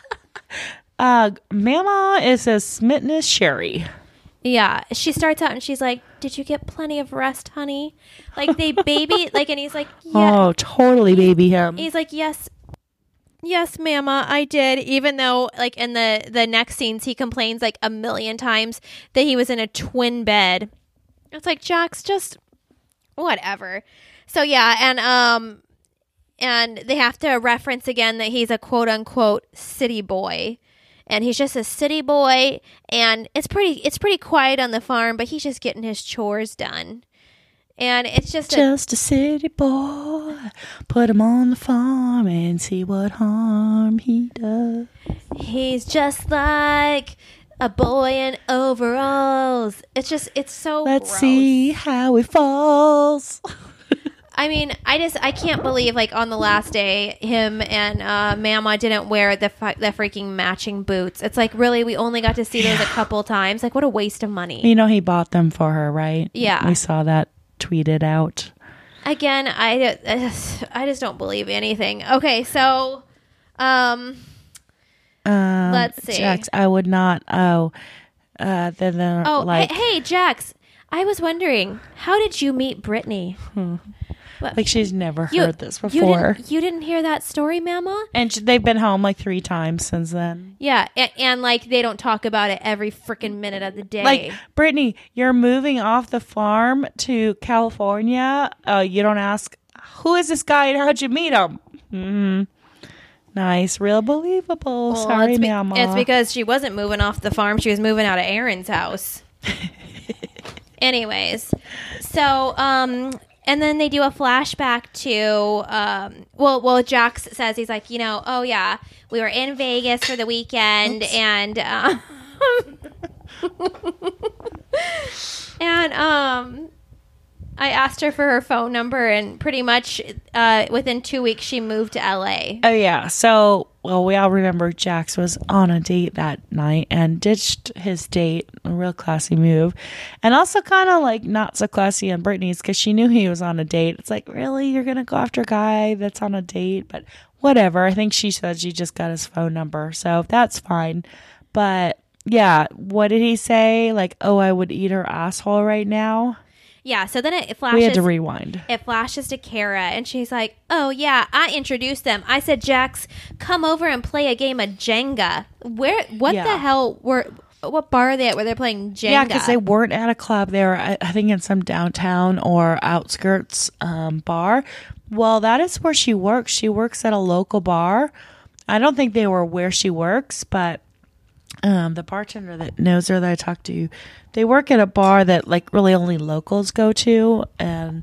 uh, Mama is as smitten as Sherry. Yeah, she starts out and she's like, "Did you get plenty of rest, honey?" Like they baby, like, and he's like, "Yeah." Oh, totally baby him. He's like, "Yes, yes, Mama, I did." Even though, like, in the the next scenes, he complains like a million times that he was in a twin bed. It's like, Jax, just whatever. So yeah, and um, and they have to reference again that he's a quote unquote city boy. And he's just a city boy, and it's pretty it's pretty quiet on the farm, but he's just getting his chores done. And it's just a, just a city boy. Put him on the farm and see what harm he does. He's just like a boy in overalls. It's just it's so Let's gross. see how he falls. I mean, I just I can't believe like on the last day, him and uh, Mama didn't wear the fu- the freaking matching boots. It's like, really, we only got to see those a couple times. Like, what a waste of money. You know, he bought them for her, right? Yeah, we saw that tweeted out. Again, I I just don't believe anything. Okay, so um, um let's see. Jax, I would not. Oh, uh, then the oh, like, hey, hey, Jax. I was wondering, how did you meet Brittany? Hmm. Like she's never you, heard this before. You didn't, you didn't hear that story, Mama? And they've been home like three times since then. Yeah, and, and like they don't talk about it every freaking minute of the day. Like, Brittany, you're moving off the farm to California. Uh, you don't ask, who is this guy and how'd you meet him? Mm-hmm. Nice, real believable. Well, Sorry, it's be- Mama. It's because she wasn't moving off the farm. She was moving out of Aaron's house. Anyways, so um. And then they do a flashback to, um, well, well, Jax says, he's like, you know, oh, yeah, we were in Vegas for the weekend. Oops. And, uh, and, um, I asked her for her phone number, and pretty much uh, within two weeks, she moved to L A. Oh, yeah. So, well, we all remember Jax was on a date that night and ditched his date. A real classy move. And also kind of like not so classy on Brittany's because she knew he was on a date. It's like, really? You're going to go after a guy that's on a date? But whatever. I think she said she just got his phone number. So that's fine. But yeah, what did he say? Like, oh, I would eat her asshole right now. Yeah, so then it flashes. We had to rewind. It flashes to Kara, and she's like, oh, yeah, I introduced them. I said, Jax, come over and play a game of Jenga. Where? What yeah. the hell were... What bar are they at where they're playing Jenga? Yeah, because they weren't at a club. They were, I, I think, in some downtown or outskirts um, bar. Well, that is where she works. She works at a local bar. I don't think they were where she works, but um, the bartender that knows her that I talked to, they work at a bar that like really only locals go to, and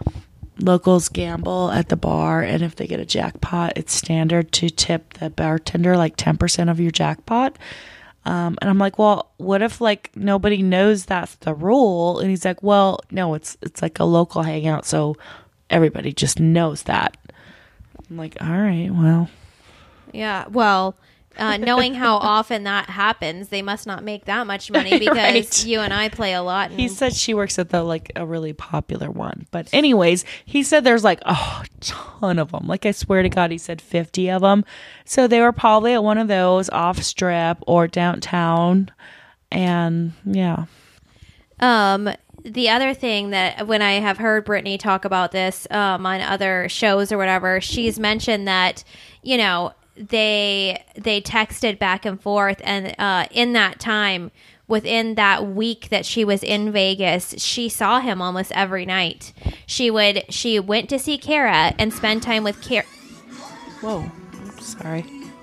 locals gamble at the bar. And if they get a jackpot, it's standard to tip the bartender like ten percent of your jackpot. Um, and I'm like, well, what if like nobody knows that's the rule? And he's like, well, no, it's it's like a local hangout, so everybody just knows that. I'm like, all right, well, yeah, well, uh, knowing how often that happens, they must not make that much money because right. You and I play a lot. And- he said she works at the like a really popular one, but anyways, he said there's like oh, a ton of them. Like I swear to God, he said fifty of them. So they were probably at one of those off strip or downtown, and yeah. Um. The other thing that when I have heard Brittany talk about this um, on other shows or whatever, she's mentioned that, you know, they they texted back and forth, and uh, in that time, within that week that she was in Vegas, she saw him almost every night. She would she went to see Kara and spend time with Kara. Whoa, Oops, sorry.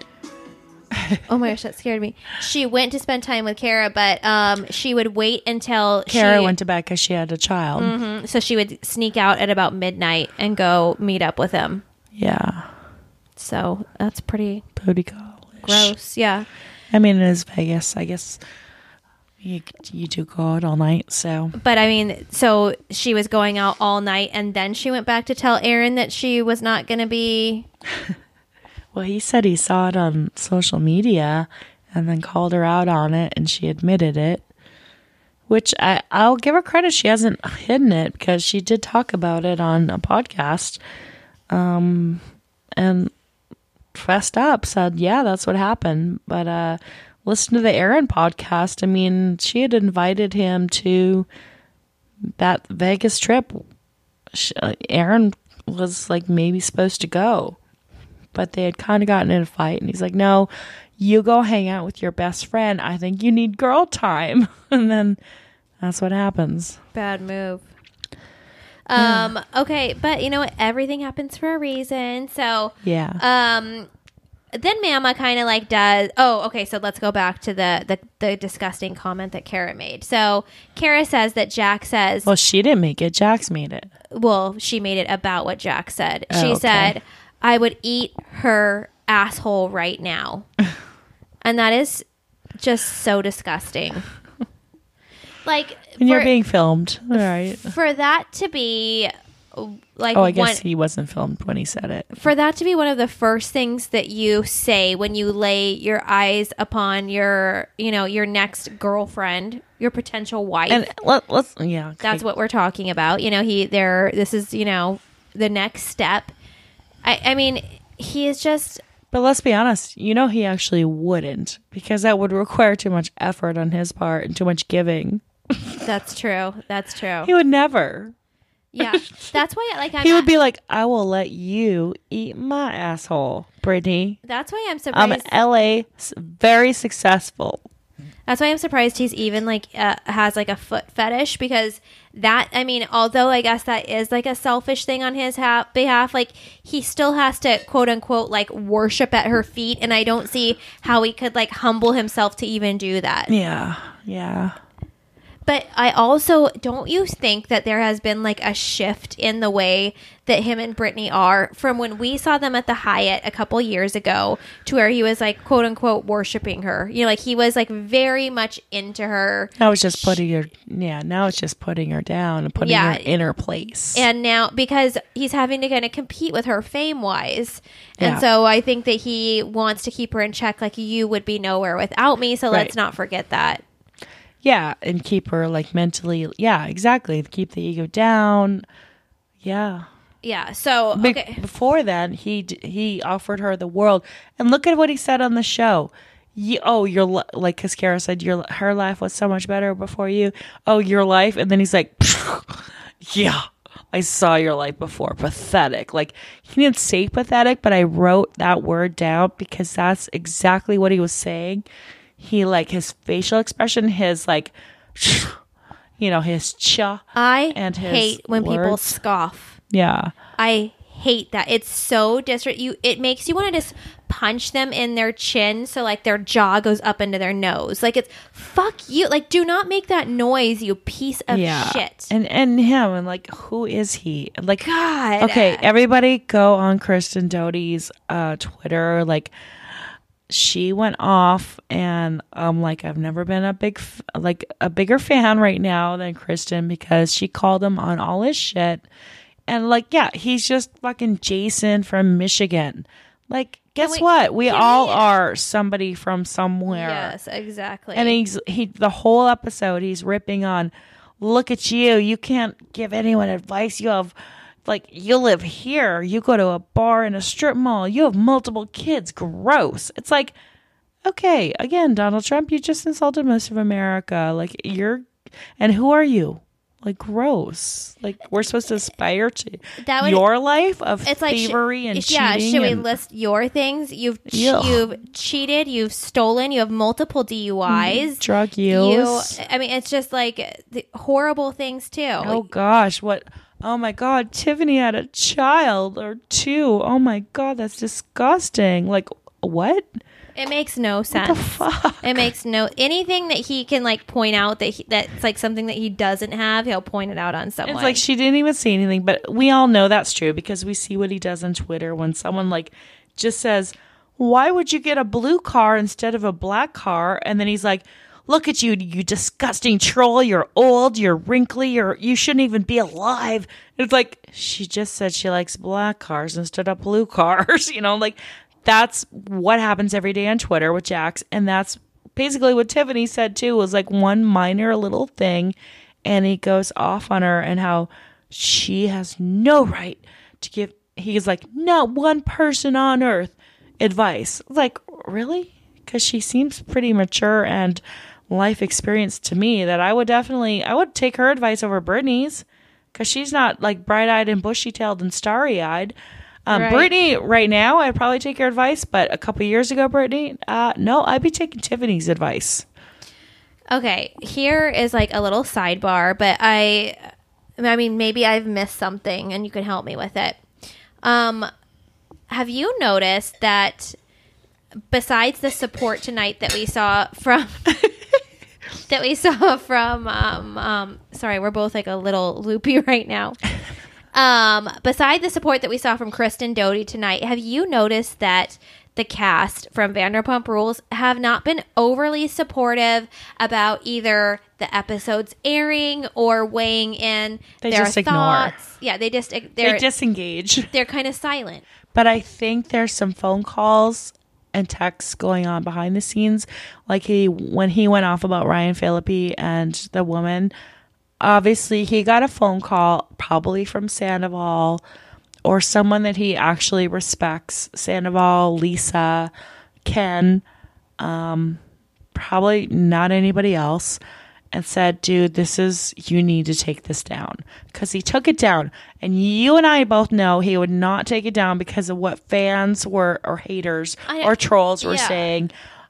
Oh my gosh, that scared me. She went to spend time with Kara, but um, she would wait until Kara she, went to bed because she had a child. Mm-hmm, so she would sneak out at about midnight and go meet up with him. Yeah. So that's pretty booty call-ish. Gross. Yeah. I mean, it is Vegas. I guess you you do go out all night. So, but I mean, so she was going out all night, and then she went back to tell Aaron that she was not going to be. Well, he said he saw it on social media and then called her out on it, and she admitted it. Which I, I'll give her credit. She hasn't hidden it because she did talk about it on a podcast. Um, and fessed up, said, yeah, that's what happened. But uh, listen to the Erin podcast. I mean, she had invited him to that Vegas trip. She, uh, Erin was like maybe supposed to go. But they had kind of gotten in a fight. And he's like, no, you go hang out with your best friend. I think you need girl time. And then that's what happens. Bad move. Um, yeah. Okay, but you know what? Everything happens for a reason. So, yeah. Um, then Mama kind of like does. Oh, okay. So let's go back to the, the the disgusting comment that Kara made. So Kara says that Jack says. Well, she didn't make it. Jax made it. Well, she made it about what Jack said. Oh, she okay. said, "I would eat her asshole right now," and that is just so disgusting. Like when for, you're being filmed, all right. For that to be like, oh, I guess one, he wasn't filmed when he said it. For that to be one of the first things that you say when you lay your eyes upon your, you know, your next girlfriend, your potential wife, and let, let's, yeah, okay. That's what we're talking about. You know, he there. This is, you know, the next step. I, I mean, he is just. But let's be honest, you know, he actually wouldn't, because that would require too much effort on his part and too much giving. That's true. That's true. He would never. Yeah. That's why, like, I'm he would at, be like, I will let you eat my asshole, Brittany. That's why I'm surprised. I'm in L A, very successful. That's why I'm surprised he's even like uh, has like a foot fetish, because that, I mean, although I guess that is like a selfish thing on his ha- behalf, like he still has to quote unquote like worship at her feet, and I don't see how he could like humble himself to even do that. Yeah, yeah. But I also, don't you think that there has been like a shift in the way that him and Brittany are from when we saw them at the Hyatt a couple years ago to where he was like, quote unquote, worshiping her? You know, like he was like very much into her. Now it's just putting her, yeah, now it's just putting her down and putting yeah. her in her place. And now, because he's having to kind of compete with her fame wise. And yeah. so I think that he wants to keep her in check, like you would be nowhere without me. So right. let's not forget that. Yeah, and keep her like mentally. Yeah, exactly. Keep the ego down. Yeah. Yeah. So okay. Be- before then, he he offered her the world, and look at what he said on the show. You, oh, your li- like, because Kara said your her life was so much better before you. Oh, your life, and then he's like, yeah, I saw your life before. Pathetic. Like, he didn't say pathetic, but I wrote that word down because that's exactly what he was saying. He, like, his facial expression, his, like, you know, his cha. I and his hate when words. people scoff. Yeah. I hate that. It's so disre- you It makes you want to just punch them in their chin so, like, their jaw goes up into their nose. Like, it's, fuck you. Like, do not make that noise, you piece of yeah. shit. And, and him, and, like, who is he? Like, God. Okay, everybody go on Kristen Doute's uh, Twitter, like, she went off, and um like I've never been a big f- like a bigger fan right now than Kristen, because she called him on all his shit, and like, yeah, he's just fucking Jason from Michigan. Like, guess we, what? We all we, are somebody from somewhere. Yes, exactly. And he's he the whole episode he's ripping on, look at you, you can't give anyone advice. You have, like, you live here, you go to a bar in a strip mall, you have multiple kids, gross. It's like, okay, again, Donald Trump, you just insulted most of America. Like, you're, and who are you? Like, gross. Like, we're supposed to aspire to that would, your life of it's thievery like, sh- and yeah, cheating. Yeah, should and, we list your things? You've che- Ugh. you've cheated, you've stolen, you have multiple D U Is. Drug use. You, I mean, it's just like the horrible things, too. Oh, like, gosh, what... Oh my God, Tiffany had a child or two. Oh my God, that's disgusting. Like, what? It makes no sense. What the fuck? It makes no, anything that he can like point out that he, that's like something that he doesn't have, he'll point it out on someone. It's like she didn't even say anything, but we all know that's true because we see what he does on Twitter when someone like just says, why would you get a blue car instead of a black car? And then he's like, look at you, you disgusting troll. You're old. You're wrinkly. You're, you shouldn't even be alive. It's like, she just said she likes black cars instead of blue cars. You know, like, that's what happens every day on Twitter with Jax. And that's basically what Tiffany said too, was like one minor little thing. And he goes off on her and how she has no right to give, he's like, not one person on earth advice. Like, really? Because she seems pretty mature and life experience to me that I would definitely, I would take her advice over Brittany's, because she's not like bright-eyed and bushy-tailed and starry-eyed. Um, right. Brittany, right now, I'd probably take her advice, but a couple years ago, Brittany, uh, no, I'd be taking Tiffany's advice. Okay, here is like a little sidebar, but I, I mean, maybe I've missed something and you can help me with it. Um, have you noticed that besides the support tonight that we saw from... that we saw from, um, um, sorry, we're both like a little loopy right now. Um, beside the support that we saw from Kristen Doute tonight, have you noticed that the cast from Vanderpump Rules have not been overly supportive about either the episodes airing or weighing in they their just thoughts? Ignore. Yeah, they just, they're, they disengage. They're kind of silent. But I think there's some phone calls and texts going on behind the scenes, like he when he went off about Ryan Phillippe and the woman. Obviously, he got a phone call, probably from Sandoval or someone that he actually respects. Sandoval, Lisa, Ken, um, probably not anybody else, and said, dude, this is, you need to take this down. Because he took it down. And you and I both know he would not take it down because of what fans were, or haters, or trolls were yeah. saying.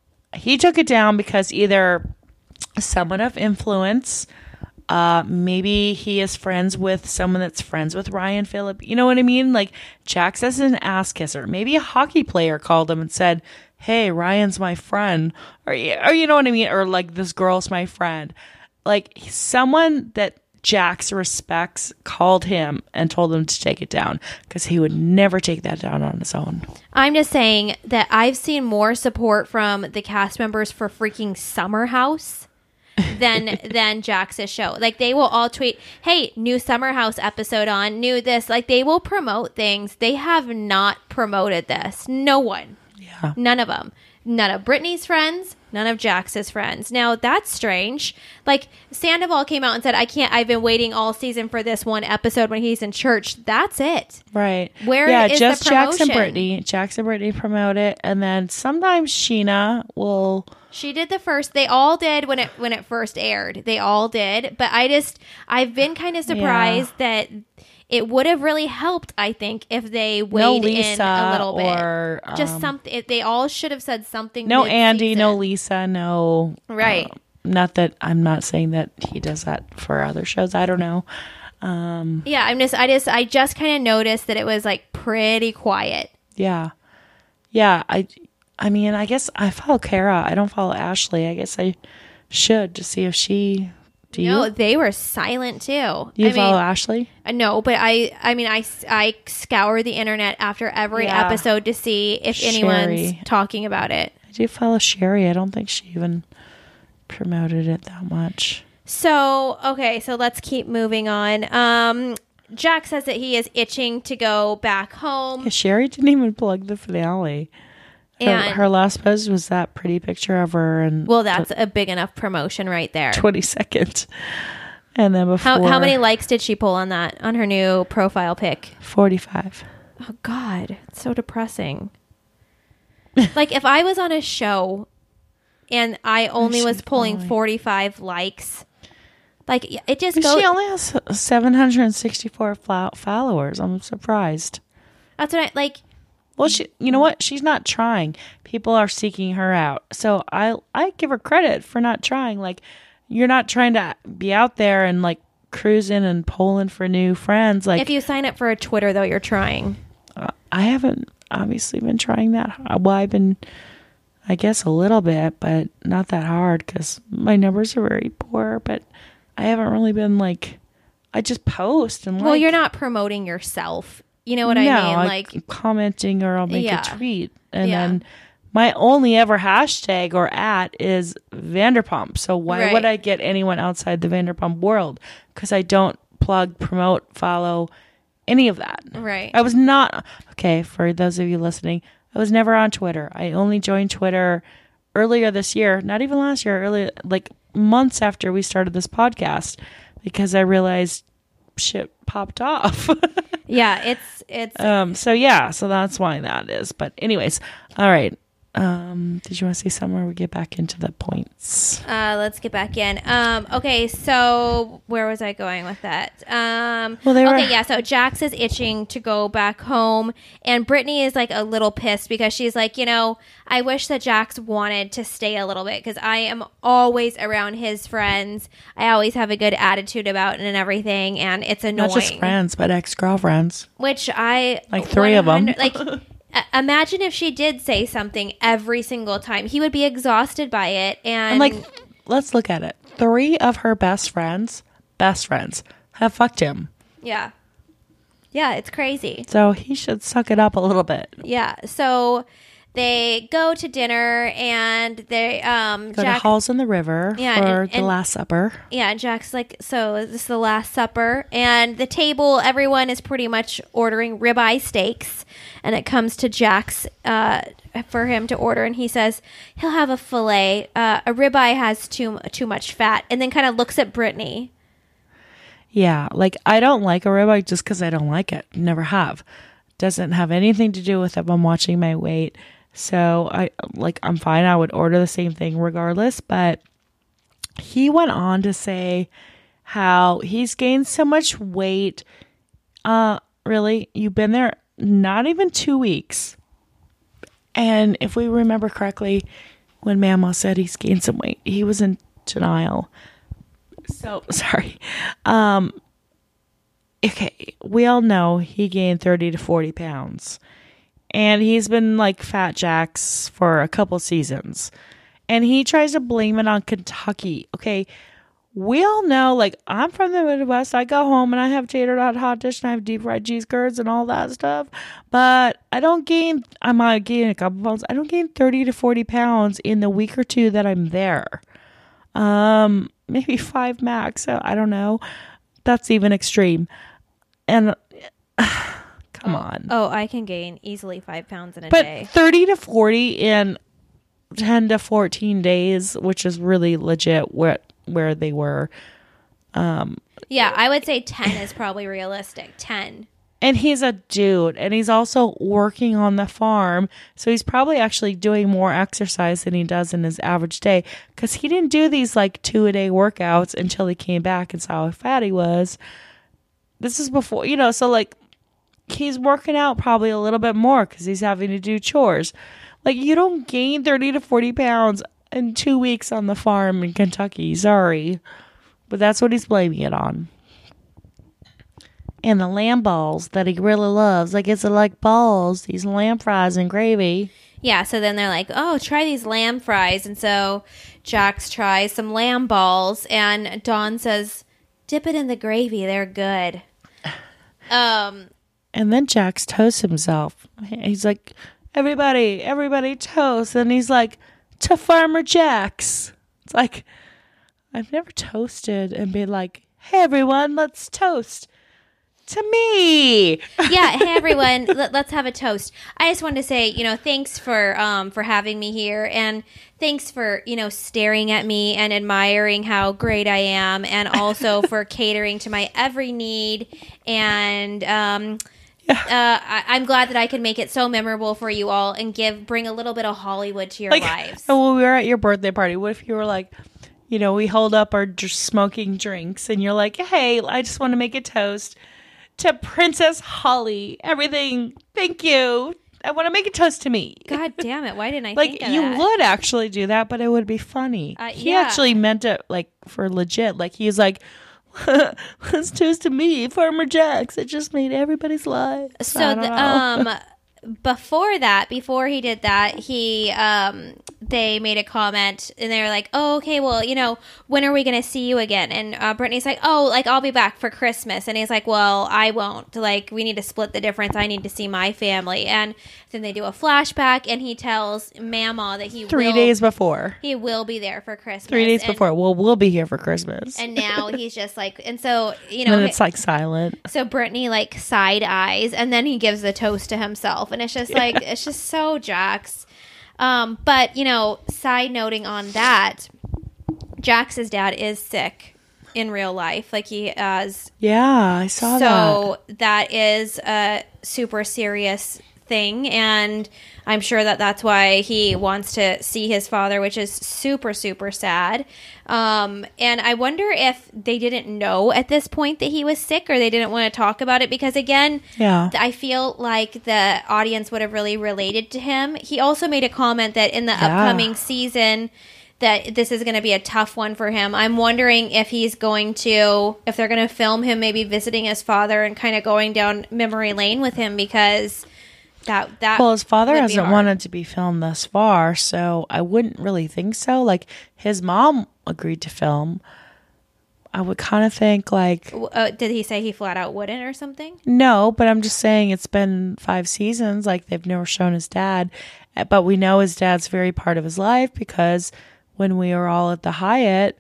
He took it down because either someone of influence, uh, maybe he is friends with someone that's friends with Ryan Phillippe. You know what I mean? Like, Jax is an ass kisser. Maybe a hockey player called him and said, hey, Ryan's my friend, or, or you know what I mean? Or like, this girl's my friend. Like, someone that Jax respects called him and told him to take it down, because he would never take that down on his own. I'm just saying that I've seen more support from the cast members for freaking Summer House than than Jax's show. Like, they will all tweet, hey, new Summer House episode on, new this. Like, they will promote things. They have not promoted this. No one. Yeah. None of them. None of Brittany's friends. None of Jax's friends. Now, that's strange. Like, Sandoval came out and said, I can't, I've been waiting all season for this one episode when he's in church. That's it. Right. Where yeah, is just the promotion? Jax and Brittany. Jax and Brittany promote it. And then sometimes Sheena will... She did the first. They all did when it when it first aired. They all did. But I just, I've been kind of surprised yeah. that it would have really helped, I think, if they weighed no Lisa in a little bit. Or, um, just something. They all should have said something. No mid-season. Andy, no Lisa, no. Right. Uh, not that, I'm not saying that he does that for other shows. I don't know. Um, yeah, I'm just, I just, I just kind of noticed that it was like pretty quiet. Yeah. Yeah. I, I mean, I guess I follow Kara. I don't follow Ashley. I guess I should to see if she... Do you? No, they were silent too. Do you I follow mean, Ashley? Uh, no, but I, I mean, I, I scour the internet after every yeah. episode to see if Sherry. anyone's talking about it. I do follow Sherry. I don't think she even promoted it that much. So, okay, so let's keep moving on. Um, Jack says that he is itching to go back home. Yeah, Sherry didn't even plug the finale. Her, And, her last post was that pretty picture of her, and well, that's tw- a big enough promotion right there. twenty seconds. And then before, how, how many likes did she pull on that, on her new profile pic? forty-five. Oh God, it's so depressing. Like, if I was on a show and I only was pulling only. forty-five likes, like, it just goes. She only has seven hundred sixty-four followers. I'm surprised. That's what I like. Well, she, you know what? She's not trying. People are seeking her out. So I I give her credit for not trying. Like, you're not trying to be out there and like cruising and polling for new friends. Like, if you sign up for a Twitter, though, you're trying. Uh, I haven't obviously been trying that. Well, I've been, I guess, a little bit, but not that hard because my numbers are very poor. But I haven't really been like, I just post and like. Well, you're not promoting yourself. You know what I no, mean? Like, like commenting, or I'll make yeah. a tweet. And yeah. then my only ever hashtag or at is Vanderpump. So why right. would I get anyone outside the Vanderpump world? Because I don't plug, promote, follow any of that. Right. I was not, okay, for those of you listening, I was never on Twitter. I only joined Twitter earlier this year, not even last year, early, like months after we started this podcast, because I realized shit popped off. Yeah, it's it's um so yeah, so that's why that is. But anyways, all right. Um did you want to say something where we get back into the points? Uh, let's get back in. Um, okay, so where was I going with that? Um, Well, they were- okay, yeah. So Jax is itching to go back home, and Brittany is like a little pissed because she's like, you know, I wish that Jax wanted to stay a little bit because I am always around his friends. I always have a good attitude about it and everything, and it's annoying. Not just friends, but ex-girlfriends. Which I Like three of 'em. Like. Uh, imagine if she did say something every single time. He would be exhausted by it. And, And like, let's look at it. Three of her best friends, best friends, have fucked him. yeah. Yeah, it's crazy. So he should suck it up a little bit. Yeah. So they go to dinner and they, um, Go Jack, to Halls in the River Yeah, for and- the and- Last Supper. yeah, and Jack's like, so is this the Last Supper? And the table, everyone is pretty much ordering ribeye steaks. And it comes to Jack's uh, for him to order, and he says he'll have a fillet. Uh, a ribeye has too too much fat, and then kind of looks at Brittany. Yeah, like I don't like a ribeye just because I don't like it. Never have. Doesn't have anything to do with if I'm watching my weight. So I like I'm fine. I would order the same thing regardless. But he went on to say how he's gained so much weight. Uh, really, you've been there not even two weeks. And if we remember correctly, when Mama said he's gained some weight, he was in denial. So sorry. Um, okay, we all know he gained thirty to forty pounds. And he's been like Fat Jax for a couple seasons. And he tries to blame it on Kentucky. Okay, we all know, like, I'm from the Midwest. I go home and I have tater tot hot dish and I have deep fried cheese curds and all that stuff. But I don't gain, I might gain a couple pounds. I don't gain thirty to forty pounds in the week or two that I'm there. Um, maybe five max. So I don't know. That's even extreme. And uh, come oh, on. Oh, I can gain easily five pounds in a But day. thirty to forty in ten to fourteen days, which is really legit where, where they were. Um, Yeah, I would say ten is probably realistic. ten. And he's a dude, and he's also working on the farm. So he's probably actually doing more exercise than he does in his average day, because he didn't do these like two a day workouts until he came back and saw how fat he was. This is before, you know, so like he's working out probably a little bit more because he's having to do chores. Like, you don't gain thirty to forty pounds in two weeks on the farm in Kentucky. Sorry. But that's what he's blaming it on. And the lamb balls that he really loves. Like, it's like balls, these lamb fries and gravy. Yeah, so then they're like, oh, try these lamb fries. And so Jax tries some lamb balls, and Dawn says, dip it in the gravy. They're good. Um, And then Jax toasts himself. He's like, everybody, everybody toast. And he's like, to Farmer Jax. It's like, I've never toasted and been like, hey, everyone, let's toast. To me. yeah, hey everyone, let, let's have a toast. I just wanted to say, you know, thanks for um for having me here, and thanks for, you know, staring at me and admiring how great I am, and also for catering to my every need. And um yeah. uh, I, I'm glad that I could make it so memorable for you all and give bring a little bit of Hollywood to your like, lives. And when we were at your birthday party, what if you were like, you know, we hold up our dr- smoking drinks, and you're like, hey, I just want to make a toast to Princess Holly. Everything. Thank you. I want to make a toast to me. God damn it. Why didn't I like, think of you that? would actually do that, but it would be funny. Uh, he yeah. actually meant it like for legit. Like, he's like, let's toast to me, Farmer Jax. It just made everybody's lives. So, the, um, before that, before he did that, he, um, they made a comment and they were like, oh, okay, well, you know, when are we going to see you again? And uh, Brittany's like, oh, like, I'll be back for Christmas. And he's like, well, I won't. Like, we need to split the difference. I need to see my family. And then they do a flashback and he tells Mama that he Three will, days before. he will be there for Christmas. Three days and, before. Well, we'll be here for Christmas. And now he's just like, and so, you know. And then it's like silent. So Brittany like side eyes and then he gives the toast to himself. And it's just like, yeah. It's just so Jax. Um, but, you know, side noting on that, Jax's dad is sick in real life. Like he has. Yeah, I saw so that. So that is a super serious thing. And I'm sure that that's why he wants to see his father, which is super, super sad. Um, and I wonder if they didn't know at this point that he was sick or they didn't want to talk about it because, again, yeah. I feel like the audience would have really related to him. He also made a comment that in the yeah. upcoming season that this is going to be a tough one for him. I'm wondering if he's going to, if they're going to film him maybe visiting his father and kind of going down memory lane with him because... That, that well, his father hasn't wanted to be filmed thus far, so I wouldn't really think so. Like, his mom agreed to film. I would kind of think, like... Uh, did he say he flat out wouldn't or something? No, but I'm just saying it's been five seasons. Like, they've never shown his dad. But we know his dad's very part of his life because when we were all at the Hyatt...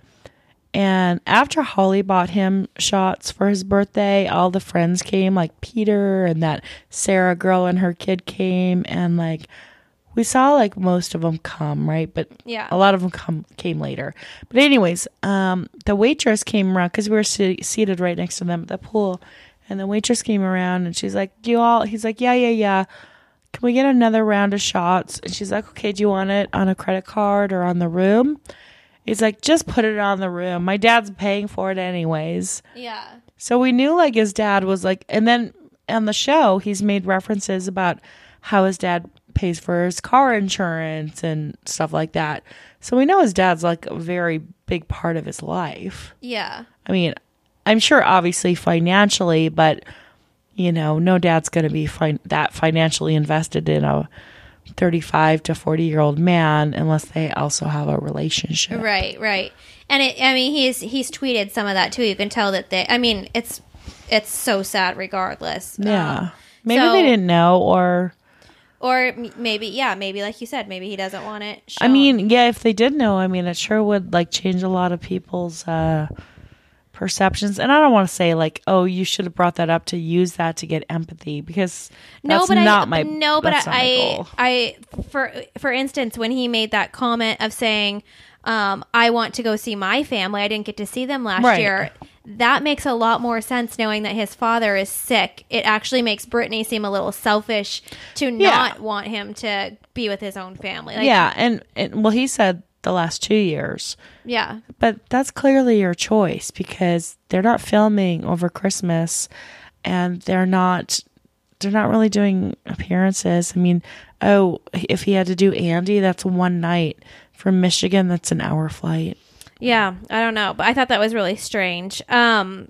And after Holly bought him shots for his birthday, all the friends came, like Peter and that Sarah girl and her kid came. And like, we saw like most of them come, right? But yeah, a lot of them come came later. But anyways, um, the waitress came around because we were se- seated right next to them at the pool. And the waitress came around and she's like, do you all, he's like, yeah, yeah, yeah. Can we get another round of shots? And she's like, okay, do you want it on a credit card or on the room? He's like, just put it on the room. My dad's paying for it anyways. Yeah. So we knew like his dad was like, and then on the show, he's made references about how his dad pays for his car insurance and stuff like that. So we know his dad's like a very big part of his life. Yeah. I mean, I'm sure obviously financially, but you know, no dad's going to be fin- that financially invested in a thirty-five to forty year old man unless they also have a relationship. Right, right. And it, I mean, he's he's tweeted some of that too. You can tell that they, I mean, it's it's so sad regardless. Yeah. Um, maybe so, they didn't know or or maybe, yeah, maybe like you said, maybe he doesn't want it shown. I mean, yeah, if they did know, I mean, it sure would like change a lot of people's uh perceptions. And I don't want to say like, oh, you should have brought that up to use that to get empathy because that's no, but not I, my no, but that's I, not my I, I, for for instance, when he made that comment of saying, um, I want to go see my family, I didn't get to see them last right. year. That makes a lot more sense knowing that his father is sick. It actually makes Brittany seem a little selfish to yeah. not want him to be with his own family. Like, yeah, and, and well, he said the last two years. Yeah. But that's clearly your choice because they're not filming over Christmas and they're not they're not really doing appearances. I mean, oh, if he had to do Andy, that's one night. From Michigan, that's an hour flight. Yeah, I don't know, but I thought that was really strange. Um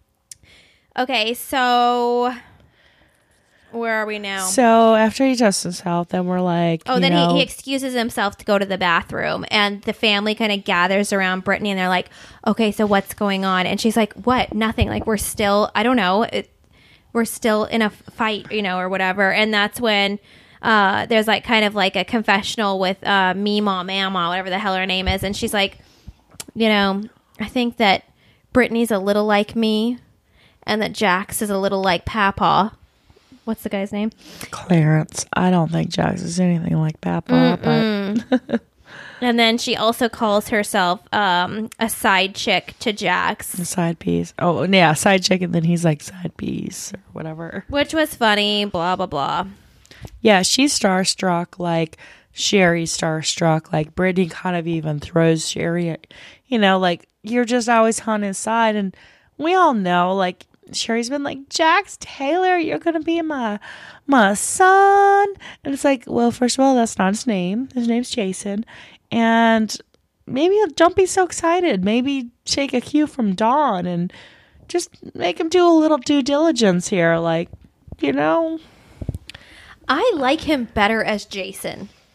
Okay, so where are we now? So after he tests himself, then we're like, oh, you then know, he, he excuses himself to go to the bathroom, and the family kind of gathers around Brittany, and they're like, "Okay, so what's going on?" And she's like, "What? Nothing. Like we're still, I don't know, it, we're still in a fight, you know, or whatever." And that's when uh, there's like kind of like a confessional with uh, Mima, Mama, whatever the hell her name is, and she's like, "You know, I think that Brittany's a little like me, and that Jax is a little like Papa." What's the guy's name? Clarence. I don't think Jax is anything like Papa. But and then she also calls herself um, a side chick to Jax. A side piece. Oh, yeah, side chick. And then he's like side piece or whatever. Which was funny, blah, blah, blah. Yeah, she's starstruck like Sherry's starstruck. Like Brittany kind of even throws Sherry, you know, like you're just always on his side. And we all know, like, Sherry's been like, Jax Taylor, you're gonna be my my son, and it's like, well, first of all, that's not his name. His name's Jason, and maybe don't be so excited. Maybe take a cue from Dawn and just make him do a little due diligence here, like, you know. I like him better as Jason.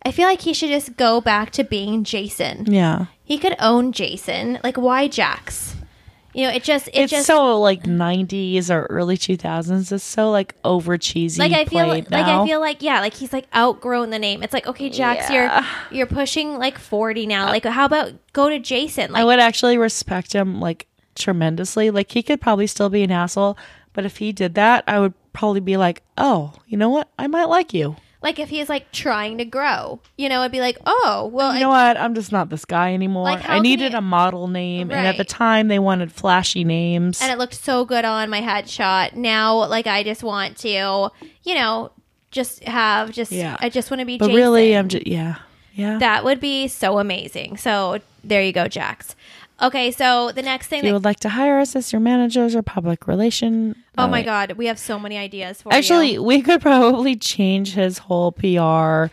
I feel like he should just go back to being Jason. Yeah. He could own Jason. Like, why Jax? You know, it just it it's just so like nineties or early two thousands. It's so like over cheesy. like I feel like, like now. I feel like yeah, like he's like outgrown the name. It's like, okay, Jax, Yeah. you're you're pushing like forty now. Like, how about go to Jason? Like, I would actually respect him like tremendously. Like he could probably still be an asshole, but if he did that, I would probably be like, oh, you know what? I might like you. like if he's like trying to grow, you know, it'd be like, oh, well, You know what? I'm just not this guy anymore. Like, how I can needed he- a model name, and at the Right. time they wanted flashy names. and it looked so good on my headshot. Now, like, I just want to, you know, just have just Yeah. I just want to be but Jason. really, I'm just yeah, yeah. That would be so amazing. So there you go, Jax. Okay, so the next thing if you that would like to hire us as your managers or public relation. oh uh, my god, we have so many ideas for Actually, you. we could probably change his whole P R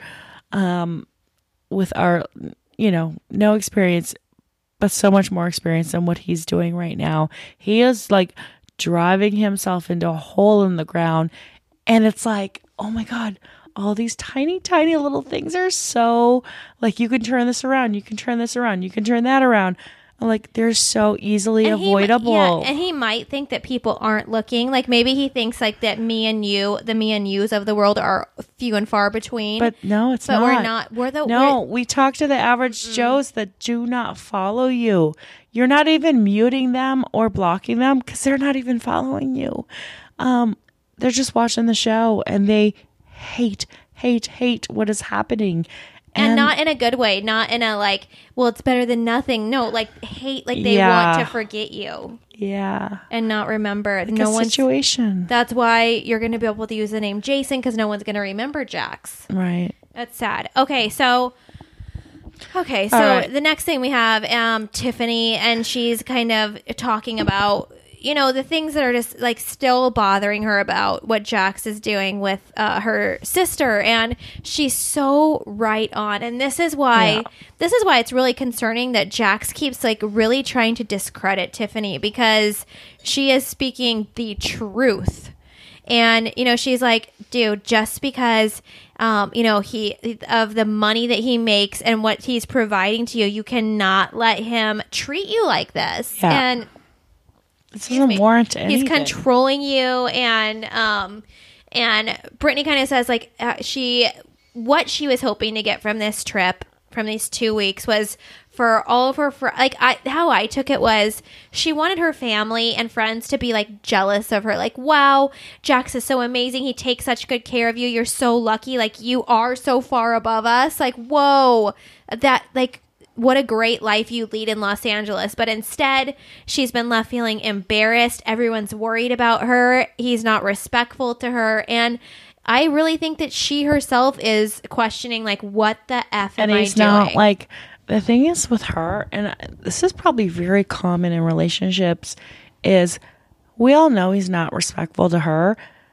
um, with our, you know, no experience, but so much more experience than what he's doing right now. He is like driving himself into a hole in the ground. And it's like, oh my God, all these tiny, tiny little things are so like, you can turn this around, you can turn this around, you can turn that around. Like they're so easily And he mi- avoidable. yeah, and he might think that people aren't looking. Like maybe he thinks like that me and you, the me and yous of the world, are few and far between. But no, it's but not. we're not. We're the No, we're- we talk to the average Joes that do not follow you. You're not even muting them or blocking them because they're not even following you. Um, they're just watching the show and they hate, hate, hate what is happening. and not in a good way, not in a like, well, it's better than nothing. No, like hate, like they Yeah. want to forget you yeah, and not remember. like no a one's. situation, That's why you're going to be able to use the name Jason because no one's going to remember Jax. right? That's sad. Okay, so okay, so All right. the next thing we have um Tiffany, and she's kind of talking about, you know, the things that are just like still bothering her about what Jax is doing with uh, her sister, and she's so right on. And this is why Yeah. this is why it's really concerning that Jax keeps like really trying to discredit Tiffany because she is speaking the truth. And, you know, she's like, dude, just because, um, you know, he, of the money that he makes and what he's providing to you, you cannot let him treat you like this. Yeah. And This doesn't warrant anything. he's controlling you. And, um, and Brittany kind of says like, uh, she, what she was hoping to get from this trip, from these two weeks was for all of her fr- like I how I took it was she wanted her family and friends to be like jealous of her, like, wow, Jax is so amazing, he takes such good care of you, you're so lucky, like you are so far above us, like, whoa, that like what a great life you lead in Los Angeles. But instead she's been left feeling embarrassed, everyone's worried about her, he's not respectful to her, and I really think that she herself is questioning, like, what the F am and I he's doing? not like, the thing is with her, and this is probably very common in relationships, is we all know he's not respectful to her,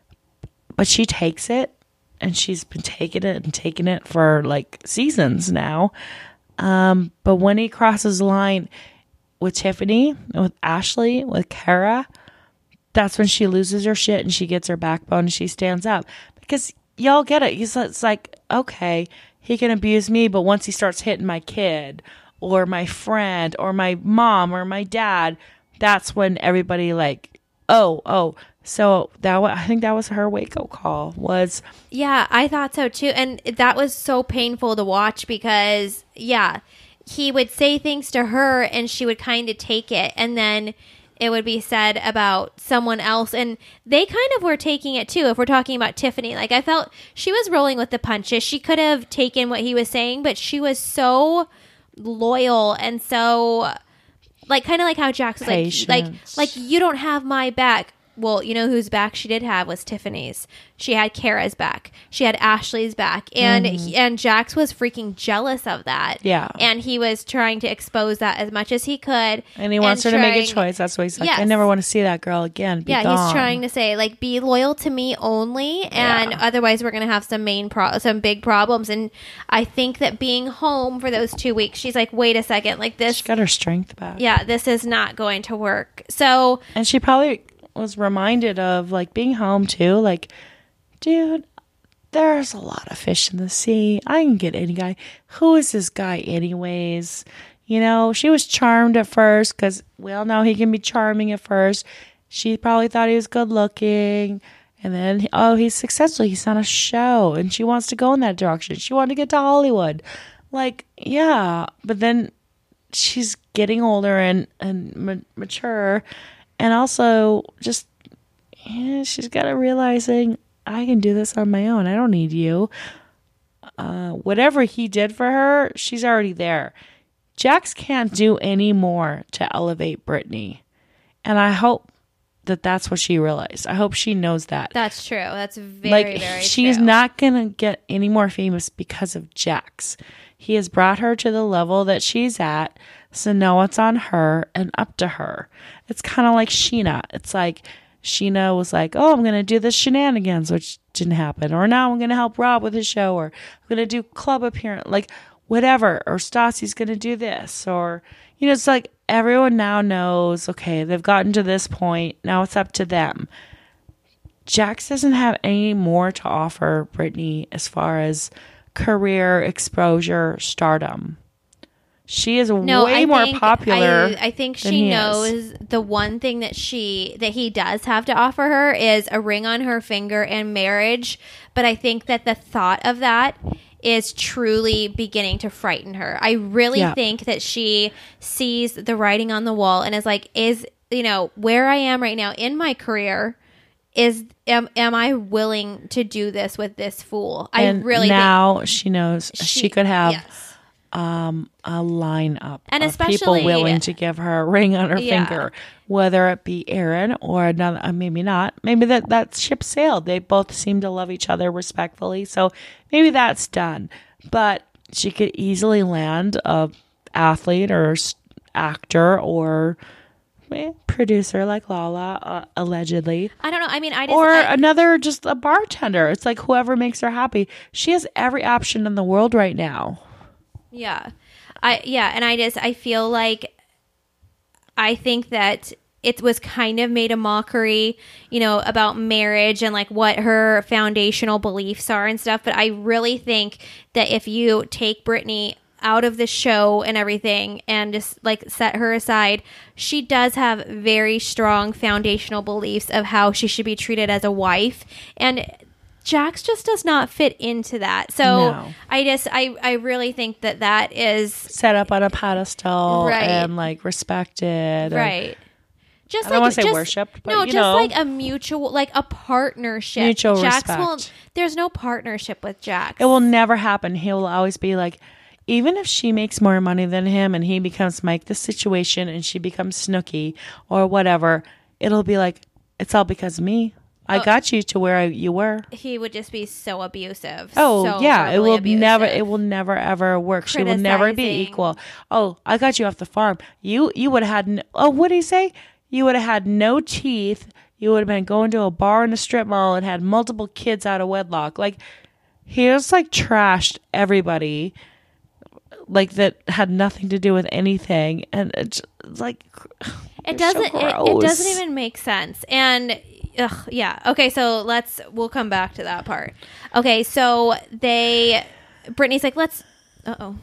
but she takes it, and she's been taking it and taking it for like seasons now. Um, but when he crosses the line with Tiffany, with Ashley, with Kara, that's when she loses her shit and she gets her backbone and she stands up. Because y'all get it. He's, it's like, okay, he can abuse me, but once he starts hitting my kid or my friend or my mom or my dad, that's when everybody like, oh, oh. So that wa- I think that was her wake-up call was, Yeah, I thought so too. And that was so painful to watch because, yeah, he would say things to her and she would kind of take it. And then it would be said about someone else. And they kind of were taking it too. If we're talking about Tiffany, like I felt she was rolling with the punches. She could have taken what he was saying, but she was so loyal and so like, kind of like how Jax was like, like, Patience. like you don't have my back. Well, you know whose back she did have was Tiffany's. She had Kara's back. She had Ashley's back. And he, and Jax was freaking jealous of that. Yeah. And he was trying to expose that as much as he could. and he wants her to make a trying- choice. That's why he's like, I Yes. never want to see that girl again. Be Yeah, gone. he's trying to say like be loyal to me only, and Yeah. otherwise we're gonna have some main pro- some big problems. And I think that being home for those two weeks, she's like, wait a second, like this, She got her strength back. yeah, this is not going to work. So And she probably was reminded of like being home too. Like, dude, there's a lot of fish in the sea. I can get any guy. Who is this guy anyways? You know, she was charmed at first because we all know he can be charming at first. She probably thought he was good looking. And then, oh, he's successful. He's on a show. And she wants to go in that direction. She wanted to get to Hollywood. Like, yeah. But then she's getting older and, and ma- mature. And also just, yeah, she's got to realizing, I can do this on my own. I don't need you. Uh, whatever he did for her, she's already there. Jax can't do any more to elevate Brittany. And I hope that that's what she realized. I hope she knows that. That's true. That's very, like, very she's true. not going to get any more famous because of Jax. He has brought her to the level that she's at. So now it's on her and up to her. It's kind of like Sheena. It's like Sheena was like, oh, I'm going to do this shenanigans, which didn't happen. Or now I'm going to help Rob with his show. Or I'm going to do club appearance. Like, whatever. Or Stassi's going to do this. Or, you know, it's like everyone now knows, okay, they've gotten to this point. Now it's up to them. Jax doesn't have any more to offer Brittany as far as career, exposure, stardom. She is no, way I more think, popular. I, I think than she he knows is. the one thing that she that he does have to offer her is a ring on her finger and marriage. But I think that the thought of that is truly beginning to frighten her. I really Yeah. think that she sees the writing on the wall and is like, is, you know, where I am right now in my career, is am am I willing to do this with this fool? I And really now she knows think she, could have yes. um, a lineup And of people especially- willing to give her a ring on her Yeah. finger, whether it be Aaron or another. Uh, maybe not. Maybe that that ship sailed. They both seem to love each other respectfully, so maybe that's done. But she could easily land a athlete or s- actor or eh, producer like Lala, uh, allegedly. I don't know. I mean, I just Or I, another, just a bartender. It's like whoever makes her happy. She has every option in the world right now. Yeah. I yeah, and I just I feel like I think that it was kind of made a mockery, you know, about marriage and like what her foundational beliefs are and stuff, but I really think that if you take Brittany out of the show and everything and just like set her aside, she does have very strong foundational beliefs of how she should be treated as a wife, and Jax just does not fit into that. So No. I just, I, I really think that that is Set up on a pedestal Right. and like respected. or- right. Just I don't like wanna say just, worshipped, but, no, you just know. like a mutual, like a partnership. Mutual Jax respect. will. There's no partnership with Jax. It will never happen. He will always be like, even if she makes more money than him and he becomes Mike the Situation and she becomes Snooki or whatever, it'll be like, it's all because of me. I Oh. got you to where I, you were. He would just be so abusive. Oh so yeah, it verbally will abusive. never, it will never ever work. She will never be Criticizing. equal. Oh, I got you off the farm. You you would have had. No, oh, what did he say? You would have had no teeth. You would have been going to a bar in a strip mall and had multiple kids out of wedlock. Like he just like trashed everybody, like that had nothing to do with anything, and it's it's like It they're so doesn't. it, it gross. doesn't even make sense. And ugh, yeah. Okay, so let's. We'll come back to that part. Okay, so they. Brittany's like, let's. Uh oh.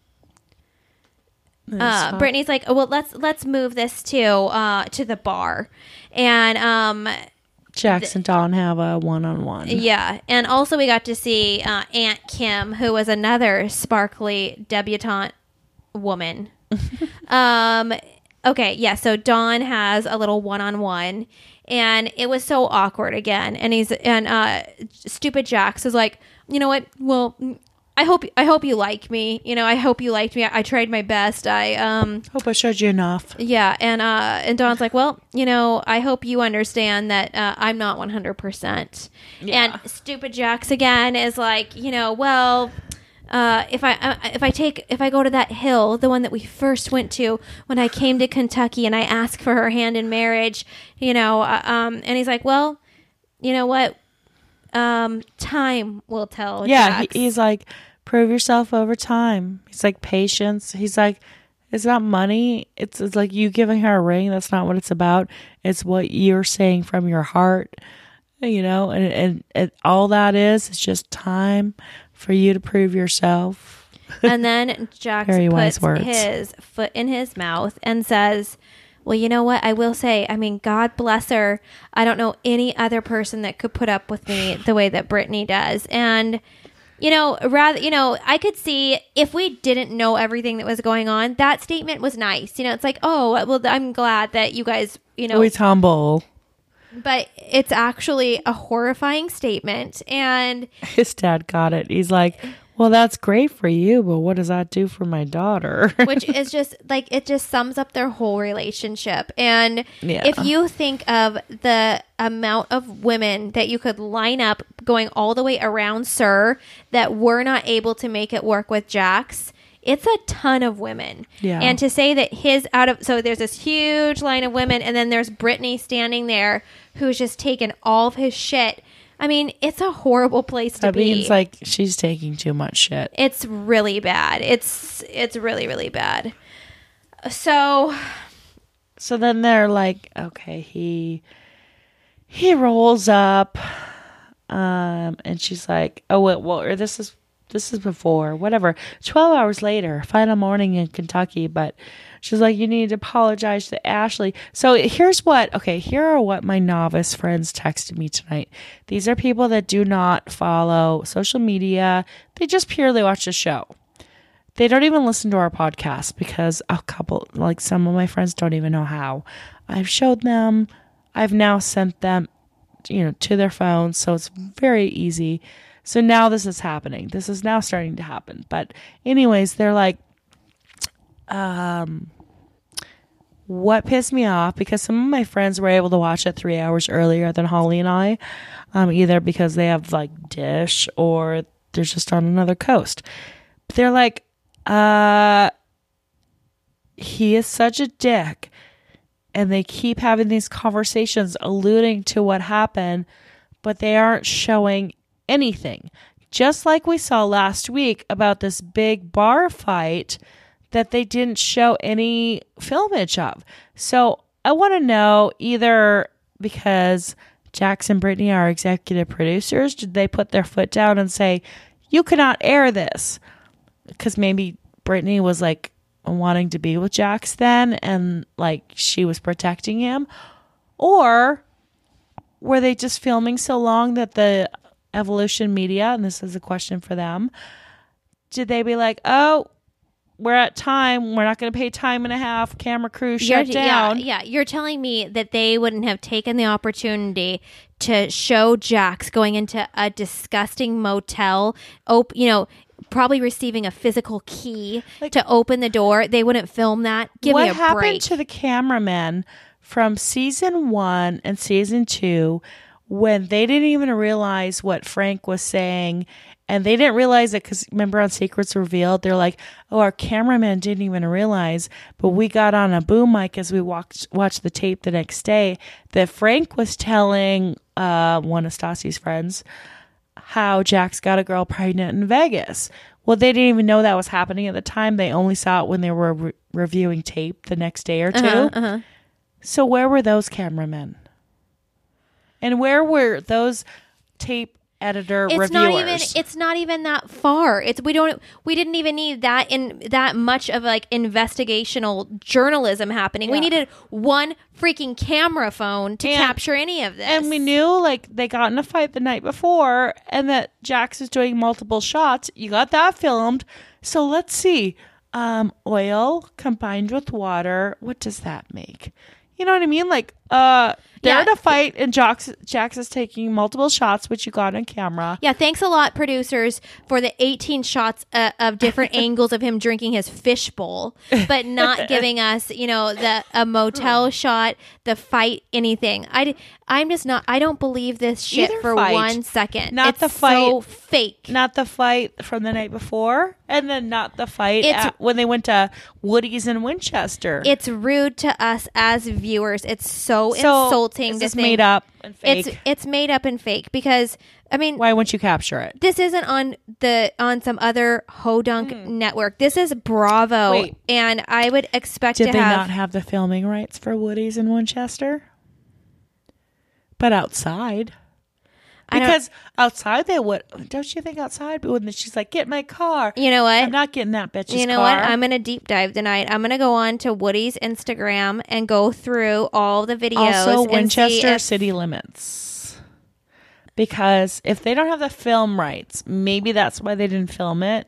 Uh, Brittany's like, oh, well, let's let's move this to uh to the bar, and um Jax and Dawn have a one on one. yeah, and also we got to see uh, Aunt Kim, who was another sparkly debutante woman. um, okay, yeah. So Dawn has a little one on one, and it was so awkward again. And he's and uh, stupid Jax is like, you know what? Well, I hope I hope you like me. You know, I hope you liked me. I, I tried my best. I um. Hope I showed you enough. Yeah, and uh, and Dawn's like, well, you know, I hope you understand that uh, I'm not one hundred percent. Yeah. And stupid Jax again is like, you know, well, uh, if I uh, if I take if I go to that hill, the one that we first went to when I came to Kentucky, and I ask for her hand in marriage, you know, uh, um, and he's like, well, you know what, um, time will tell. Yeah, Jax. he, he's like, prove yourself over time. He's like, patience. He's like, it's not money. It's, it's like you giving her a ring. That's not what it's about. It's what you're saying from your heart. You know, and, and, and all that is is just time for you to prove yourself. And then Jax Very wise puts words. his foot in his mouth and says, well, you know what? I will say, I mean, God bless her. I don't know any other person that could put up with me the way that Brittany does. And, you know, rather, you know, I could see if we didn't know everything that was going on, that statement was nice. You know, it's like, oh, well, I'm glad that you guys, you know. Always humble. But it's actually a horrifying statement. And his dad got it. He's like, well, that's great for you, but what does that do for my daughter? Which is just like, it just sums up their whole relationship. And yeah. if you think of the amount of women that you could line up going all the way around SUR that were not able to make it work with Jax, it's a ton of women. Yeah. And to say that his out of, so there's this huge line of women, and then there's Brittany standing there who's just taken all of his shit. I mean, it's a horrible place to that be. That means like she's taking too much shit. It's really bad. It's, it's really, really bad. So. So then they're like, okay, he, he rolls up, um, and she's like, oh, well, well or this is, This is before, whatever, twelve hours later, final morning in Kentucky. But she's like, you need to apologize to Ashley. So here's what, okay, here are what my novice friends texted me tonight. These are people that do not follow social media. They just purely watch the show. They don't even listen to our podcast because a couple, like some of my friends don't even know how. I've showed them. I've now sent them, you know, to their phones. So it's very easy. So now this is happening. This is now starting to happen. But anyways, they're like, um, what pissed me off, because some of my friends were able to watch it three hours earlier than Holly and I, um, either because they have like Dish or they're just on another coast. But they're like, uh, he is such a dick. And they keep having these conversations alluding to what happened, but they aren't showing anything. Just like we saw last week about this big bar fight that they didn't show any filmage of. So I want to know, either because Jax and Brittany are executive producers, did they put their foot down and say, you cannot air this? Because maybe Brittany was like wanting to be with Jax then, and like she was protecting him. Or were they just filming so long that the Evolution Media, and this is a question for them, did they be like, oh, we're at time, we're not going to pay time and a half, camera crew shut you're, down? Yeah, yeah, you're telling me that they wouldn't have taken the opportunity to show Jax going into a disgusting motel, op- you know, probably receiving a physical key like, to open the door. They wouldn't film that. Give me a break. What happened to the cameramen from season one and season two when they didn't even realize what Frank was saying? And they didn't realize it because, remember, on Secrets Revealed, they're like, oh, our cameraman didn't even realize, but we got on a boom mic as we walked, watched the tape the next day that Frank was telling uh, one of Stassi's friends how Jax got a girl pregnant in Vegas. Well, they didn't even know that was happening at the time. They only saw it when they were re- reviewing tape the next day or two. Uh-huh, uh-huh. So where were those cameramen? And where were those tape editor it's reviewers? Not even, it's not even that far. It's we don't we didn't even need that in that much of like investigational journalism happening. Yeah. We needed one freaking camera phone to and, capture any of this. And we knew like they got in a fight the night before and that Jax is doing multiple shots. You got that filmed. So let's see. Um, oil combined with water. What does that make? You know what I mean? Like, uh, they're yeah. in a fight and Jax, Jax is taking multiple shots, which you got on camera. Yeah, thanks a lot, producers, for the eighteen shots uh, of different angles of him drinking his fish bowl, but not giving us, you know, the a motel shot, the fight, anything. I, I'm just not, I don't believe this shit Either for fight. one second. Not it's the fight. so fake. Not the fight from the night before, and then not the fight it's, at, when they went to Woody's in Winchester. It's rude to us as viewers. It's so, so insulting. Is to this think made up and fake? It's it's made up and fake because I mean, why wouldn't you capture it? This isn't on the on some other Hodunk mm. network. This is Bravo, Wait, and I would expect did to they have, not have the filming rights for Woody's in Winchester? But outside, I don't- Because outside they would, don't you think outside? But when she's like, get in my car. You know what? I'm not getting that bitch's car. You know what? I'm going to deep dive tonight. I'm going to go on to Woody's Instagram and go through all the videos. Also, and Winchester see if- city limits. Because if they don't have the film rights, maybe that's why they didn't film it.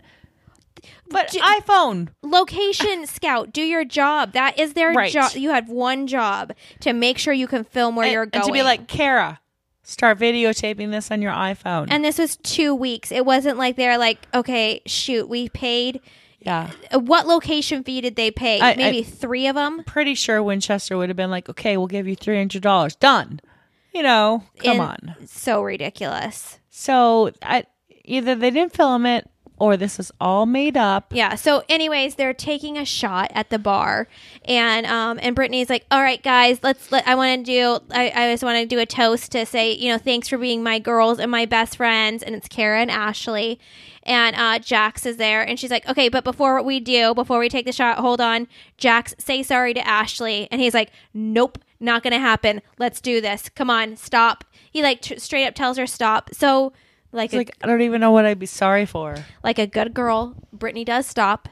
But J- iPhone. Location scout, do your job. That is their Right. job. You have one job to make sure you can film where and, you're going. and to be like, Kara, start videotaping this on your iPhone. And this was two weeks. It wasn't like they're like, okay, shoot, we paid. yeah. What location fee did they pay? I- Maybe I- three of them. Pretty sure Winchester would have been like, okay, we'll give you three hundred dollars. Done. You know, come on. So ridiculous. So I, either they didn't film it or this is all made up. Yeah. So, anyways, they're taking a shot at the bar, and um, and Brittany's like, "All right, guys, let's. Let, I want to do. I, I just want to do a toast to say, you know, thanks for being my girls and my best friends." And it's Kara and Ashley, and uh, Jax is there, and she's like, "Okay, but before we do, before we take the shot, hold on, Jax, say sorry to Ashley." And he's like, "Nope, not gonna happen. Let's do this. Come on, stop." He like t- straight up tells her stop. So. Like, It's a, like, I don't even know what I'd be sorry for. like a good girl, Brittany does stop,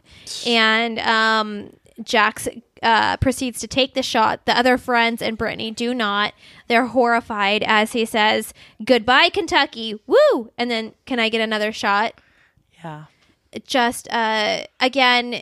and um, Jax uh, proceeds to take the shot. The other friends and Brittany do not. They're horrified as he says, "Goodbye, Kentucky, woo!" And then, can I get another shot? Yeah. Just uh, again,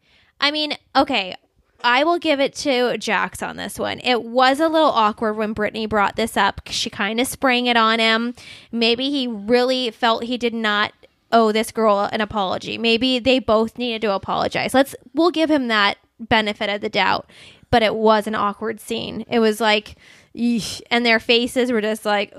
I mean, okay. I will give it to Jax on this one. It was a little awkward when Brittany brought this up. She kind of sprang it on him. Maybe he really felt he did not owe this girl an apology. Maybe they both needed to apologize. Let's we'll give him that benefit of the doubt. But it was an awkward scene. It was like, eesh, and their faces were just like,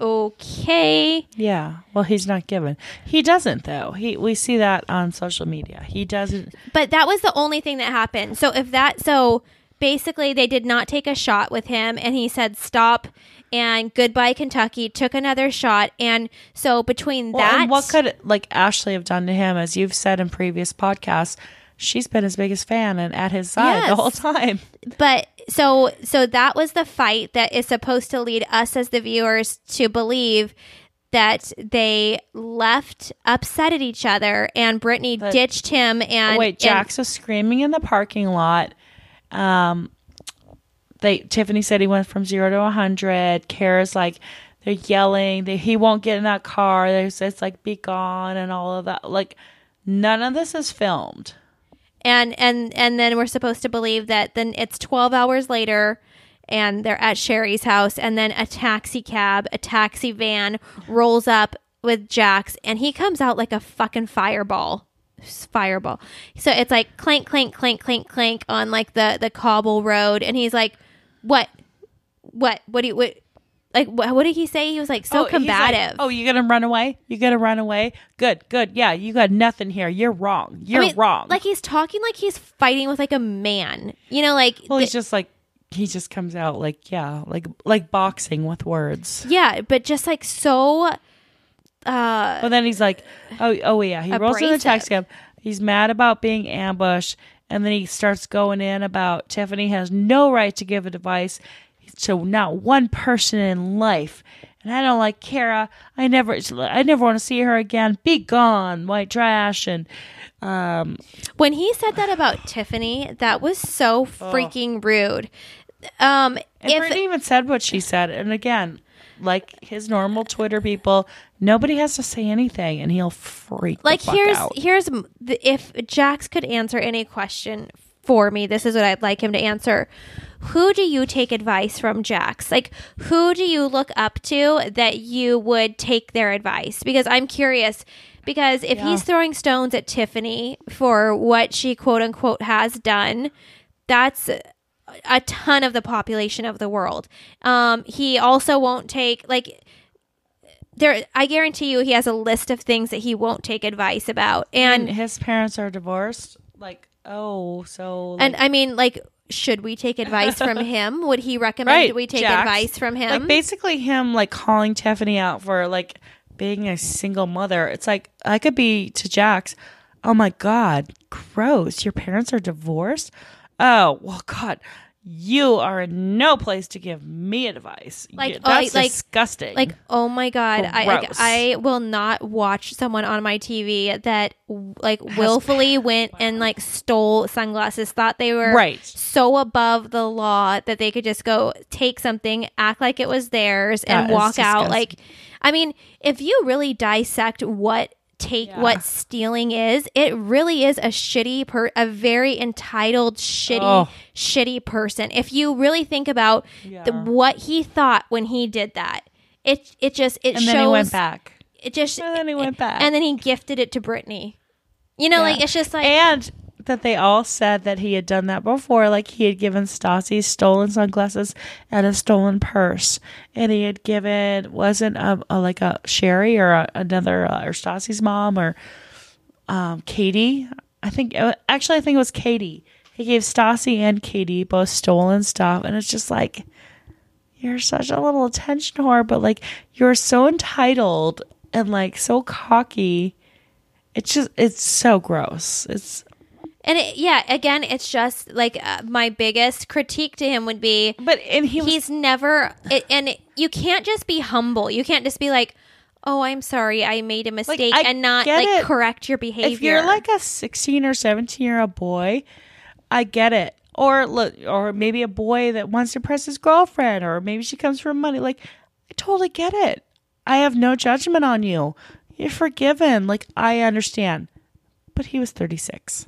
okay. Yeah. Well, he's not given. He doesn't though. He we see that on social media. He doesn't. But that was the only thing that happened. So if that, so basically they did not take a shot with him, and he said stop and goodbye Kentucky, took another shot, and so between Well, that, and what could like Ashley have done to him? As you've said in previous podcasts, she's been his biggest fan and at his side Yes. the whole time. but so so that was the fight that is supposed to lead us as the viewers to believe that they left upset at each other, and Brittany But- ditched him. And Oh, wait, and- Jax was screaming in the parking lot. Um, they Tiffany said he went from zero to a hundred. Kara's like, they're yelling. They, he won't get in that car. There's it's like be gone and all of that. Like none of this is filmed. And and and then we're supposed to believe that then it's twelve hours later and they're at Sherry's house, and then a taxi cab, a taxi van rolls up with Jax, and he comes out like a fucking fireball. Fireball. So it's like clank, clank, clank, clank, clank on like the, the cobble road, and he's like, what? What? What do you what like what, what did he say? He was like so Oh, he's like, combative. oh, you gonna run away? You gonna run away? Good, good. Yeah, you got nothing here. You're wrong. You're I mean, wrong. Like he's talking like he's fighting with like a man. You know, like well, the- he's just like he just comes out like yeah, like like boxing with words. yeah, but just like so uh But then he's like, oh, oh yeah. He rolls in the Abrasive. taxi cab. He's mad about being ambushed, and then he starts going in about Tiffany has no right to give advice to not one person in life, and I don't like Kara. I never, I never want to see her again. Be gone, white trash. And um, when he said that about Tiffany, that was so freaking rude. Um and if Brittany even said what she said, and again. Like his normal Twitter people, nobody has to say anything, and he'll freak like the fuck here's out. here's m- the, if Jax could answer any question for me, this is what I'd like him to answer. Who do you take advice from, Jax? Like, who do you look up to that you would take their advice? Because I'm curious. Because if Yeah. he's throwing stones at Tiffany for what she quote unquote has done, that's a ton of the population of the world. Um, he also won't take like there. I guarantee you, he has a list of things that he won't take advice about, And and his parents are divorced. Like, oh, so like, and I mean, like, should we take advice from him? Would he recommend right, we take Jax. advice from him? Like basically him like calling Tiffany out for like being a single mother. It's like I could be to Jax. Oh my god, gross! Your parents are divorced. Oh well, God, you are in no place to give me advice. Like, You- oh, that's like- disgusting. Like, oh my God, I like, Gross. I will not watch someone on my T V that like willfully went and like stole sunglasses, thought they were Right. so above the law that they could just go take something, act like it was theirs, and That is walk out. disgusting. Like, I mean, if you really dissect what take Yeah. what stealing is, it really is a shitty per a very entitled shitty Oh. shitty person. If you really think about Yeah. the, what he thought when he did that, it it just it and shows then he went back. it just And then he went back. and then he gifted it to Brittany. You know, Yeah. like it's just like And that they all said that he had done that before. Like he had given Stassi stolen sunglasses and a stolen purse. And he had given, wasn't a, a like a Sherry or a, another, uh, or Stassi's mom or um, Katie. I think, uh, actually, I think it was Katie. He gave Stassi and Katie both stolen stuff. And it's just like, you're such a little attention whore, but like you're so entitled and like so cocky. It's just, it's so gross. It's, and it, yeah, again, it's just like uh, my biggest critique to him would be but, and he was, he's never it, and it, you can't just be humble. You can't just be like, "Oh, I'm sorry, I made a mistake," I and not get like it. correct your behavior. if you're like a sixteen or seventeen year old boy, I get it. Or look, or maybe a boy that wants to impress his girlfriend, or maybe she comes for money. Like, I totally get it. I have no judgment on you. You're forgiven. Like, I understand. But he was thirty-six.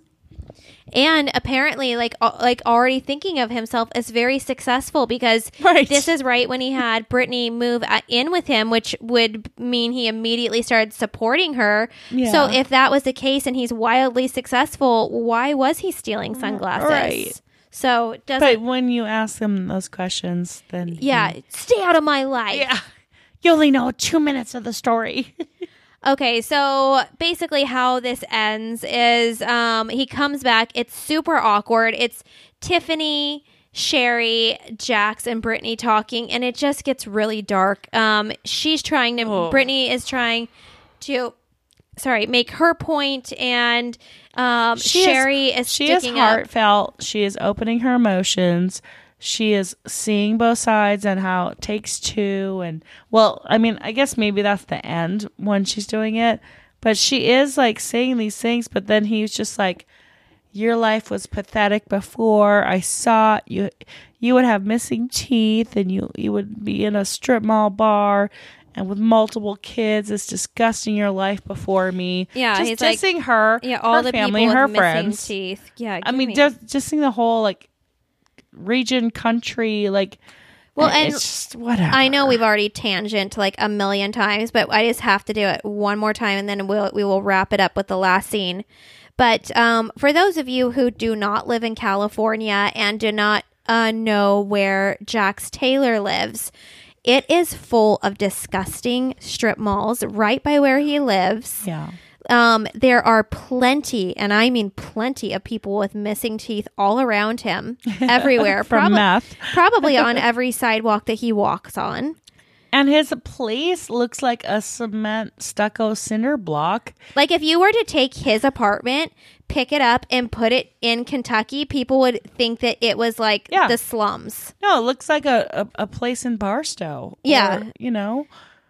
and apparently like uh, like already thinking of himself as very successful, because Right. this is right when he had Brittany move uh, in with him, which would mean he immediately started supporting her. Yeah. So if that was the case and he's wildly successful, why was he stealing sunglasses? Right. So it doesn't But when you ask him those questions, then yeah, stay out of my life. yeah, you only know two minutes of the story. Okay, so basically how this ends is um, he comes back. It's super awkward. It's Tiffany, Sherry, Jax, and Brittany talking, and it just gets really dark. Um, she's trying to, Oh. Brittany is trying to, sorry, make her point, and um, She Sherry is, she is sticking up. heartfelt. She is opening her emotions. She is seeing both sides and how it takes two. And well, I mean, I guess maybe that's the end when she's doing it. But she is like saying these things. But then he's just like, "Your life was pathetic before. I saw it. You. You would have missing teeth, and you you would be in a strip mall bar." And with multiple kids, it's disgusting your life before me. Yeah, just he's like- dissing her, Yeah, all her the family, people with her missing friends. teeth. Yeah, I give mean, me- just just seeing the whole like region, country, like. Well, Well, and it's just whatever. I know we've already tangent like a million times, but I just have to do it one more time, and then we'll we will wrap it up with the last scene. But um, for those of you who do not live in California and do not uh, know where Jax Taylor lives, it is full of disgusting strip malls right by where he lives. Yeah. Um, there are plenty, and I mean plenty, of people with missing teeth all around him, everywhere. From Probab- meth. probably on every sidewalk that he walks on. And his place looks like a cement stucco cinder block. Like if you were to take his apartment, pick it up, and put it in Kentucky, people would think that it was like Yeah. the slums. No, it looks like a, a, a place in Barstow. Yeah. Or, you know.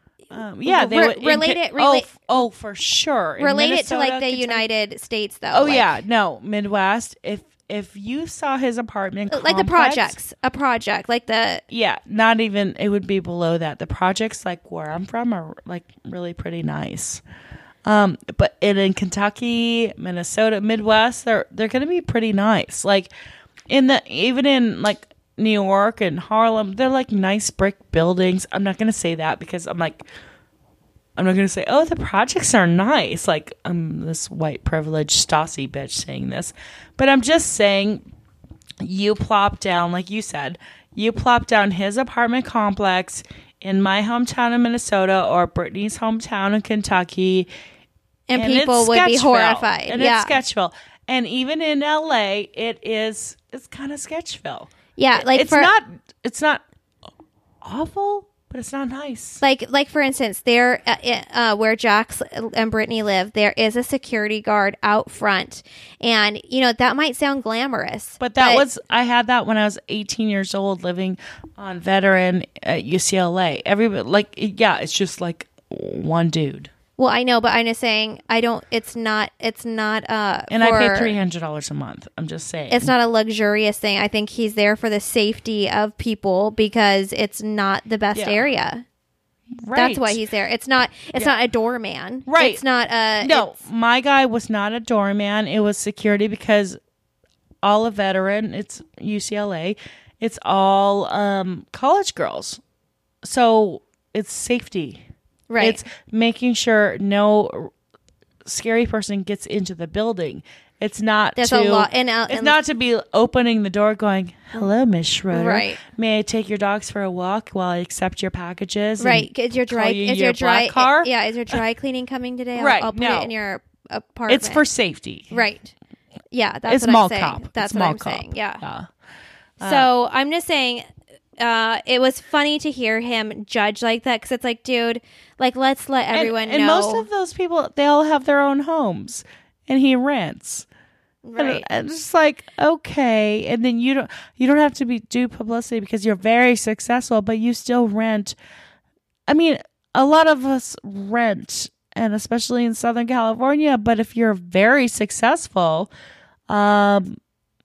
Um, yeah, they Re- would in relate Ca- it- oh, relate- f- oh, for sure. In Relate it to Minnesota, like the Kentucky- United States, though. Oh like, yeah, no, Midwest. If if you saw his apartment, like the complex- projects, a project, like the Yeah, not even. It would be below that. The projects, like where I'm from, are like really pretty nice. Um, but in, in Kentucky, Minnesota, Midwest, they're they're gonna be pretty nice. Like in the even in like New York and Harlem, they're like nice brick buildings. I'm not gonna say that because I'm like. I'm not going to say, oh, the projects are nice. Like, I'm this white privileged Stassi bitch saying this. But I'm just saying, you plop down, like you said, you plop down his apartment complex in my hometown in Minnesota or Brittany's hometown in Kentucky. and, and people it's would be Sketchville. horrified. And yeah, it's Sketchville. And even in L A, it is, it's kind of Sketchville. yeah, like it's for not, it's not awful, but it's not nice. Like, like for instance, there, uh, uh, where Jax and Brittany live, there is a security guard out front, and you know that might sound glamorous, But that was I had that when I was eighteen years old, living on Veteran at U C L A. Everybody, like, yeah, it's just like one dude. Well, I know, but I'm just saying, I don't. It's not. It's not. Uh, And for, I pay three hundred dollars a month. I'm just saying, it's not a luxurious thing. I think he's there for the safety of people because it's not the best Yeah. area. right. That's why he's there. It's not. It's Yeah. not a doorman. Right. It's not a. No, it's- my guy was not a doorman. It was security because all of Veteran. It's U C L A. It's all um, college girls, so it's safety. Right. It's making sure no scary person gets into the building. It's not There's to, a lot- and, uh, it's and- not to be opening the door going, "Hello, Miss Schroeder. Right. May I take your dogs for a walk while I accept your packages?" and Right. Is your dry? call you Is your your dry? black car? Yeah. Is your dry cleaning coming today? I'll, Right, I'll put no. it in your apartment. It's for safety. Right. Yeah. That's It's what mall I'm saying. cop. That's It's what mall I'm cop. saying. Yeah. Yeah. So I'm just saying, uh, it was funny to hear him judge like that because it's like, dude, like let's let everyone and, and know. most of those people, they all have their own homes, and he rents. right. And it's just like, okay, and then you don't you don't have to be do publicity because you're very successful, but you still rent. I mean, a lot of us rent, and especially in Southern California. But if you're very successful, um,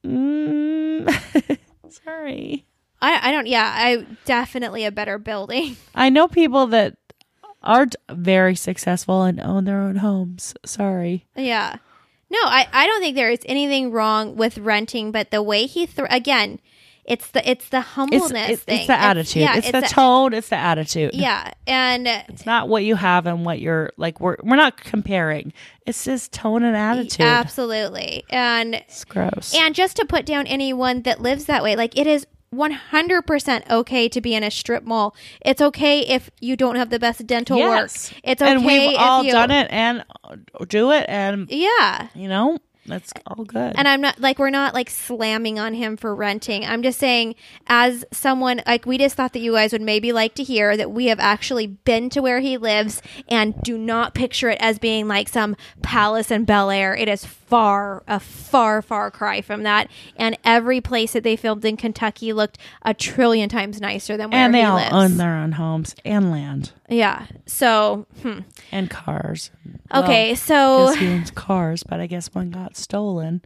mm, sorry, I I don't. Yeah. I definitely a better building. I know people that are very successful and own their own homes. Sorry. Yeah. No, I, I don't think there is anything wrong with renting, but the way he th- again, it's the it's the It's, humbleness it's, thing. it's the attitude. yeah, it's, the tone. It's the attitude. Yeah, and It's not what you have and what you're like. We're we're not comparing. It's just tone and attitude. absolutely, and It's gross. and just to put down anyone that lives that way, like it is one hundred percent okay to be in a strip mall. It's okay if you don't have the best dental yes. work. It's okay and we've if all you done it and do it, and Yeah. you know that's all good. And I'm not like, we're not like slamming on him for renting. I'm just saying, as someone, like, we just thought that you guys would maybe like to hear that we have actually been to where he lives and do not picture it as being like some palace in Bel Air. It is far, a far, far cry from that. And every place that they filmed in Kentucky looked a trillion times nicer than where and they he all lives. own their own homes and land Yeah. So, hmm. and cars. Okay, Well, so 'cause he owns cars, but I guess one got stolen.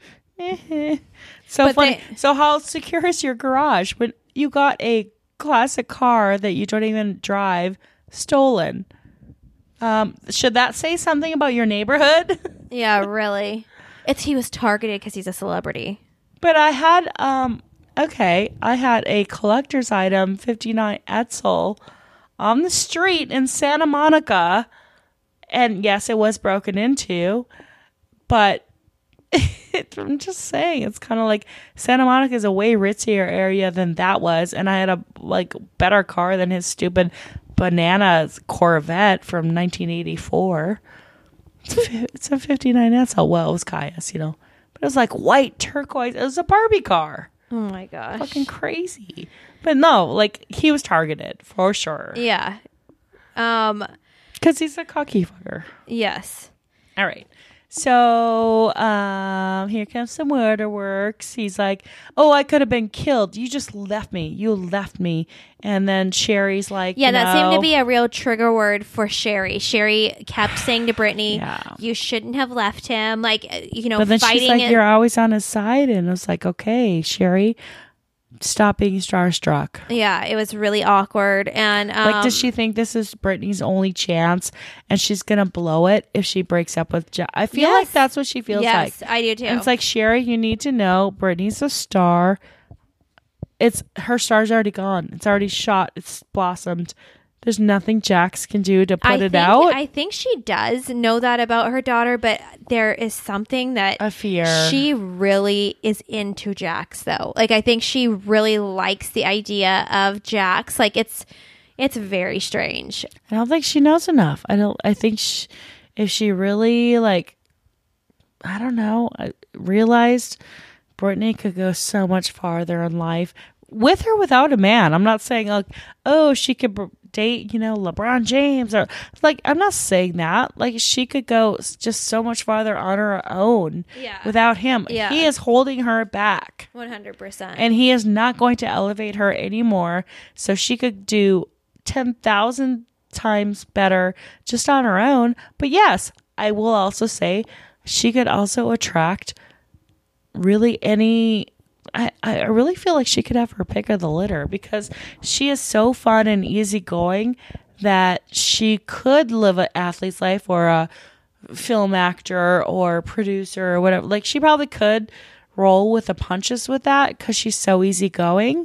so But funny. they- so how secure is your garage when you got a classic car that you don't even drive stolen? Um, should that say something about your neighborhood? yeah, really. It's he was targeted because he's a celebrity. But I had um okay, I had a collector's item fifty-nine Etzel on the street in Santa Monica, and yes, it was broken into, but I'm just saying, it's kind of like Santa Monica is a way ritzier area than that was, and I had a like better car than his stupid banana Corvette from nineteen eighty-four. It's a, it's a fifty-nine Etzel. Well, it was Caius, you know. But it was like white turquoise. It was a Barbie car. Oh my gosh. Fucking crazy. But no, like, he was targeted for sure. Yeah. Um, Because he's a cocky fucker. yes. All right. So, um, here comes some waterworks. He's like, oh, I could have been killed. You just left me. You left me. And then Sherry's like, Yeah, you that seemed know, to be a real trigger word for Sherry. Sherry kept saying to Brittany, Yeah. you shouldn't have left him. Like, uh, you know, But then fighting she's like, it. you're always on his side. And I was like, okay, Sherry, stop being starstruck. Yeah, it was really awkward. And um, Like, does she think this is Brittany's only chance and she's going to blow it if she breaks up with Jack? I feel like Yes. that's what she feels yes, like. I do too. And it's like, Sherry, you need to know Brittany's a star. It's her star's already gone. It's already shot. It's blossomed. There's nothing Jax can do to put I it think, out. I think she does know that about her daughter, but there is something that A fear. she really is into Jax, though. Like, I think she really likes the idea of Jax. Like, it's it's very strange. I don't think she knows enough. I don't. I think she, if she really like, I don't know, I realized Brittany could go so much farther in life with or without a man. I'm not saying like, oh, she could br- date, you know, LeBron James or like, I'm not saying that. Like she could go just so much farther on her own Yeah. without him. Yeah. He is holding her back. one hundred percent. And he is not going to elevate her anymore. So she could do ten thousand times better just on her own. But yes, I will also say she could also attract really any I, I really feel like she could have her pick of the litter because she is so fun and easygoing that she could live an athlete's life or a film actor or producer or whatever. Like she probably could roll with the punches with that because she's so easygoing.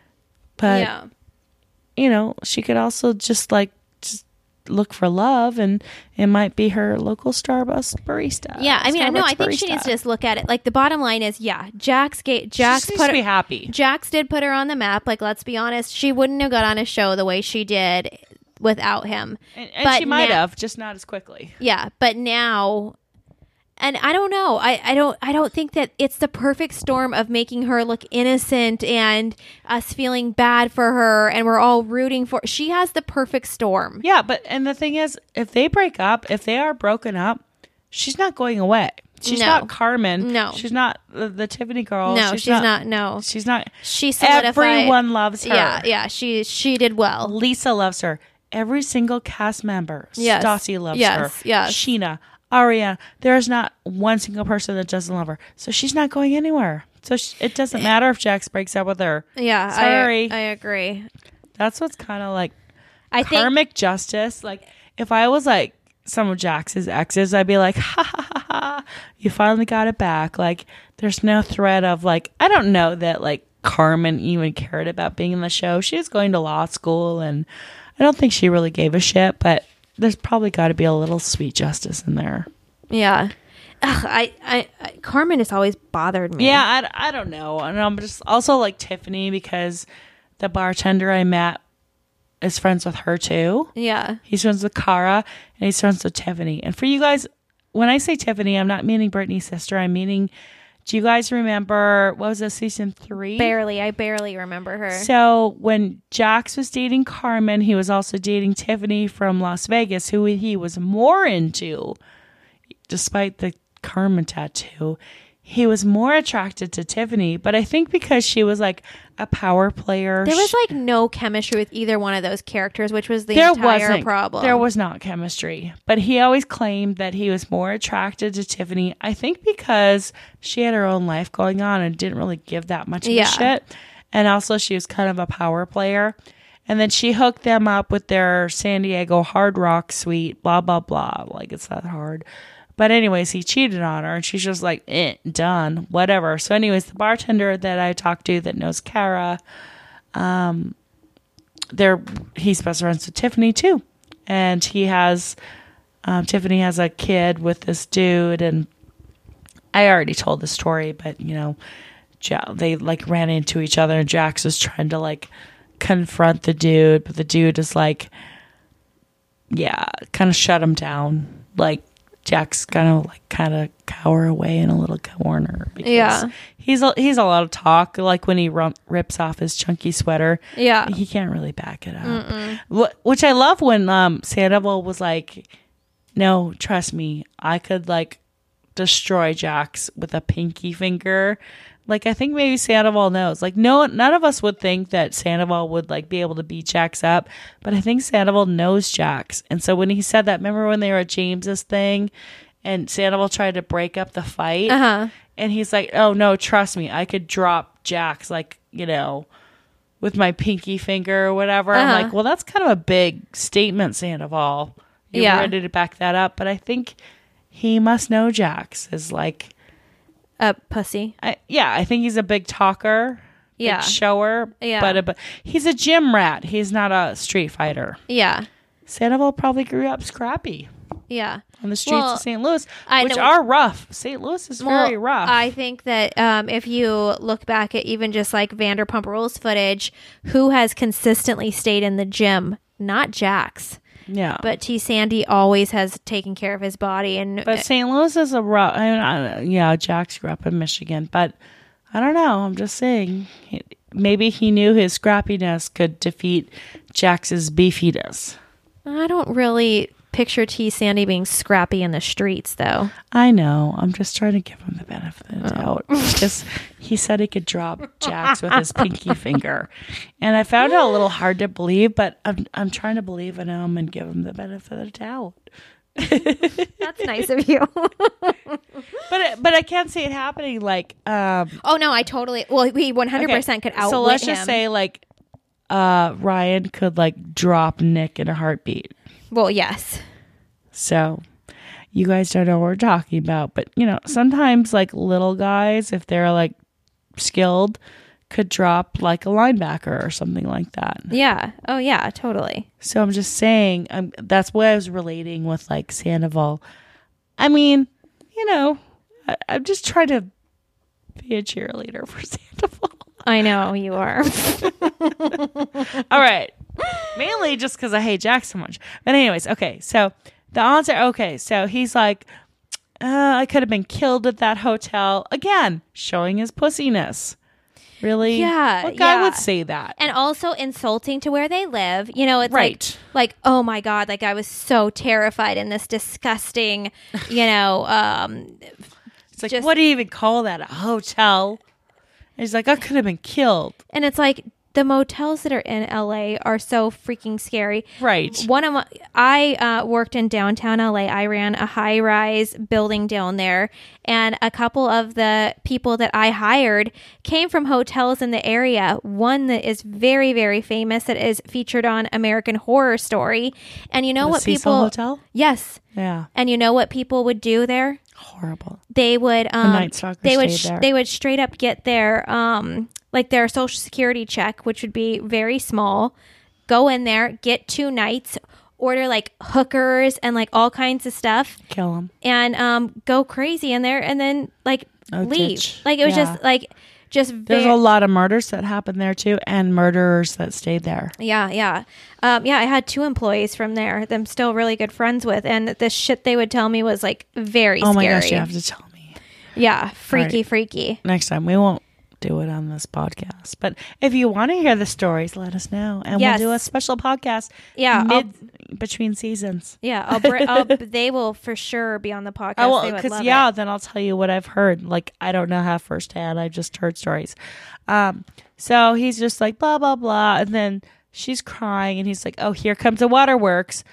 But yeah. you know, she could also just like just look for love, and it might be her local Starbucks barista. Yeah, I mean, Starbucks no, I think barista. she needs to just look at it. Like the bottom line is, yeah, Jax ga- Jax she put to be her, happy. Jax did put her on the map. Like, let's be honest, she wouldn't have got on a show the way she did without him. And, and But she might now- have, just not as quickly. Yeah, but now, and I don't know. I, I don't I don't think that it's the perfect storm of making her look innocent and us feeling bad for her, and we're all rooting for. She has the perfect storm. Yeah, but and the thing is, if they break up, if they are broken up, she's not going away. She's No. not Carmen. No. She's not the, the Tiffany girl. No, she's, not, No, She's not. she solidified. Everyone loves her. Yeah, yeah. She she did well. Lisa loves her. Every single cast member. Yes. Stassi loves Yes, her. yes. Sheena, Ariana. There is not one single person that doesn't love her. So she's not going anywhere. So sh- it doesn't matter if Jax breaks up with her. Yeah, Sorry. I, I agree. That's what's kind of like I think karmic justice. Like if I was like some of Jax's exes, I'd be like, ha ha ha ha, you finally got it back. Like there's no threat of like, I don't know that like Carmen even cared about being in the show. She was going to law school and I don't think she really gave a shit, but there's probably got to be a little sweet justice in there. yeah. Ugh, I, I, I Carmen has always bothered me. Yeah, I, I don't know. And I'm just also like Tiffany because the bartender I met is friends with her too. Yeah. He's friends with Cara and he's friends with Tiffany. And for you guys, when I say Tiffany, I'm not meaning Brittany's sister. I'm meaning, do you guys remember, what was this, season three? Barely. I barely remember her. So when Jax was dating Carmen, he was also dating Tiffany from Las Vegas, who he was more into, despite the Carmen tattoo. He was more attracted to Tiffany, but I think because she was like a power player. There was she- like no chemistry with either one of those characters, which was the there entire wasn't problem. There was not chemistry, but he always claimed that he was more attracted to Tiffany. I think because she had her own life going on and didn't really give that much of Yeah. a shit, and also she was kind of a power player. And then she hooked them up with their San Diego Hard Rock suite. Blah blah blah. Like it's that hard. But anyways, he cheated on her, and she's just like, eh, done, whatever. So anyways, the bartender that I talked to that knows Cara, um, they're he's best friends with Tiffany too, and he has um, Tiffany has a kid with this dude, and I already told the story, but you know, Ja- they like ran into each other, and Jax was trying to like confront the dude, but the dude is like, yeah, kind of shut him down, like. Jack's gonna like kind of cower away in a little corner because Yeah. he's a, he's a lot of talk. Like when he rump, rips off his chunky sweater, Yeah. he can't really back it up. Wh- Which I love when um, Sandoval was like, "No, trust me, I could like destroy Jax with a pinky finger." Like I think maybe Sandoval knows. Like no, none of us would think that Sandoval would like be able to beat Jax up, but I think Sandoval knows Jax. And so when he said that, remember when they were at James's thing, and Sandoval tried to break up the fight, Uh-huh. and he's like, "Oh no, trust me, I could drop Jax like you know, with my pinky finger or whatever." Uh-huh. I'm like, well, that's kind of a big statement, Sandoval. You're Yeah. ready to back that up, but I think he must know Jax is like. A pussy. I, yeah, I think he's a big talker, Yeah. big shower, Yeah. but, a, but he's a gym rat. He's not a street fighter. Yeah. Sandoval probably grew up scrappy Yeah. on the streets Well, of Saint Louis, I which know- are rough. Saint Louis is very Well, rough. I think that um, if you look back at even just like Vanderpump Rules footage, who has consistently stayed in the gym? Not Jax. yeah, But T. Sandy always has taken care of his body. And but Saint Louis is a rough. I mean, I, yeah, Jax grew up in Michigan, but I don't know. I'm just saying, he, maybe he knew his scrappiness could defeat Jax's beefiness. I don't really picture T. Sandy being scrappy in the streets, though. I know. I'm just trying to give him the benefit of the doubt. Because he said he could drop Jax with his pinky finger. And I found it a little hard to believe, but I'm I'm trying to believe in him and give him the benefit of the doubt. That's nice of you. But it, but I can't see it happening. Like, um, oh no, I totally. Well, we one hundred percent could outwit so let's him. just say like, uh, Ryan could like drop Nick in a heartbeat. Well, yes. So, you guys don't know what we're talking about, but you know, sometimes like little guys, if they're like skilled, could drop like a linebacker or something like that. Yeah. Oh yeah, totally. So I'm just saying, um, that's what I was relating with like Sandoval. I mean, you know, I, I'm just trying to be a cheerleader for Sandoval. I know you are. All right. Mainly just because I hate Jack so much. But anyways, okay. So the answer, okay. So he's like, uh, I could have been killed at that hotel. Again, showing his pussiness. Really? Yeah. What guy yeah. would say that? And also insulting to where they live. You know, it's right. like, like, oh my God, like I was so terrified in this disgusting, you know, um, it's like, just, what do you even call that? A hotel? And he's like, I could have been killed. And it's like, the motels that are in L A are so freaking scary. Right. One of my, I uh, worked in downtown L A. I ran a high rise building down there, and a couple of the people that I hired came from hotels in the area. One that is very, very famous that is featured on American Horror Story. And you know the what Cecil people? Hotel? Yes. Yeah. And you know what people would do there? Horrible. They would. Um, Night Stalker they would. stayed Sh- there. they would straight up get their um. like their social security check, which would be very small, go in there, get two nights, order like hookers and like all kinds of stuff, Kill him. and um, go crazy in there, and then like Oh, leave. ditch. Like it was Yeah. just like just There's very, a lot of murders that happened there too, and murderers that stayed there. yeah, yeah, um, yeah. I had two employees from there that I'm still really good friends with, and the shit they would tell me was like very Oh scary. my gosh, you have to tell me. Yeah, freaky, Right. freaky. Next time we won't do it on this podcast, but if you want to hear the stories, let us know, and Yes. we'll do a special podcast. Yeah, mid between seasons. Yeah, I'll br- I'll, they will for sure be on the podcast. Oh, They well, would because love yeah, it. then I'll tell you what I've heard. Like I don't know how firsthand. I've just heard stories. Um, so he's just like blah blah blah, and then she's crying, and he's like, "Oh, here comes the waterworks,"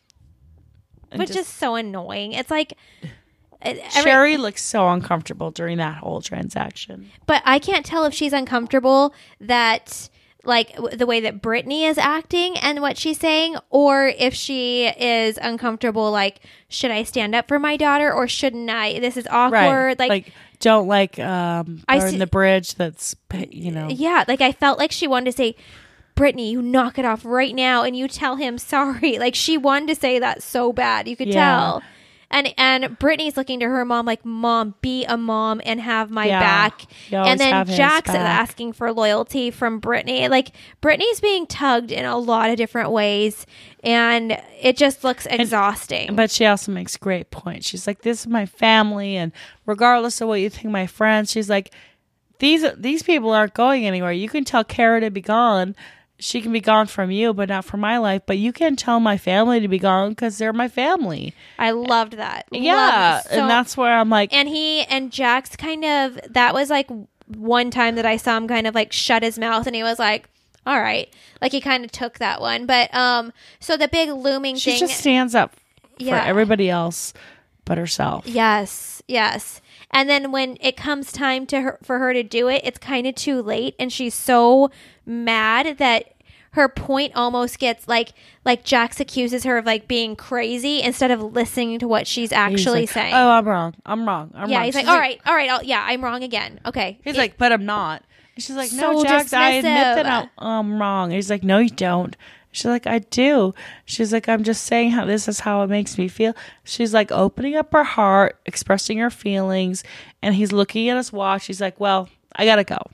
and Which just- is so annoying. It's like it- every- Sherry looks so uncomfortable during that whole transaction. but I can't tell if she's uncomfortable that like w- the way that Brittany is acting and what she's saying, or if she is uncomfortable. Like, should I stand up for my daughter or shouldn't I? This is awkward. Right. Like, don't like um I burn see- the bridge that's, you know. yeah, like I felt like she wanted to say, Brittany, you knock it off right now and you tell him sorry. Like she wanted to say that so bad. You could Yeah. tell. And and Brittany's looking to her mom like, Mom, be a mom and have my Yeah. back. You always And then have his Jack's back. asking for loyalty from Brittany. Like Brittany's being tugged in a lot of different ways, and it just looks exhausting. But she also makes a great point. She's like, this is my family, and regardless of what you think of my friends, she's like, these these people aren't going anywhere. You can tell Kara to be gone. She can be gone from you, but not from my life. But you can tell my family to be gone because they're my family. I loved that. Yeah, Loved it so- and that's where I'm like, and he and Jack's kind of, that was like one time that I saw him kind of like shut his mouth, and he was like, all right, like he kind of took that one. But um so the big looming she thing, just stands up Yeah. for everybody else but herself. yes, yes. And then when it comes time to her for her to do it, it's kind of too late, and she's so mad that her point almost gets like like Jax accuses her of like being crazy instead of listening to what she's He's actually like, saying. oh, I'm wrong. I'm wrong. I'm yeah, wrong. he's like, She's all right, all right, I'll, yeah, I'm wrong again. Okay. He's It- like, but I'm not. And she's like, no, So Jax, I admit that dismissive. I'm, I'm wrong. And he's like, no, you don't. She's like, I do. She's like, I'm just saying how this is how it makes me feel. She's like opening up her heart, expressing her feelings. And he's looking at his watch. He's like, well, I got to go.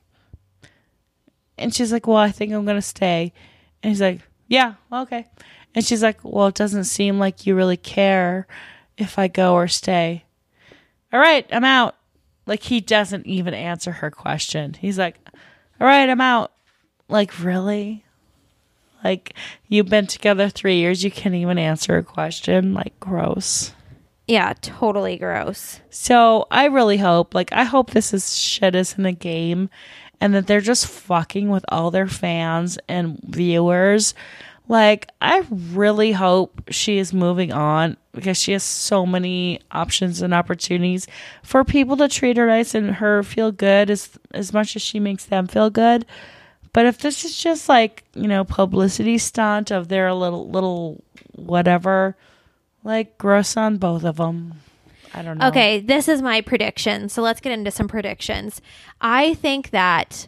And she's like, well, I think I'm going to stay. And he's like, yeah, well, okay. And she's like, well, it doesn't seem like you really care if I go or stay. All right, I'm out. Like, he doesn't even answer her question. He's like, all right, I'm out. Like, really? Like, you've been together three years. You can't even answer a question. Like, gross. Yeah, totally gross. So I really hope, like, I hope this is shit isn't a game and that they're just fucking with all their fans and viewers. Like, I really hope she is moving on because she has so many options and opportunities for people to treat her nice and her feel good as, as much as she makes them feel good. But if this is just like, you know, publicity stunt of their little, little whatever, like, gross on both of them. I don't know. Okay, this is my prediction. So let's get into some predictions. I think that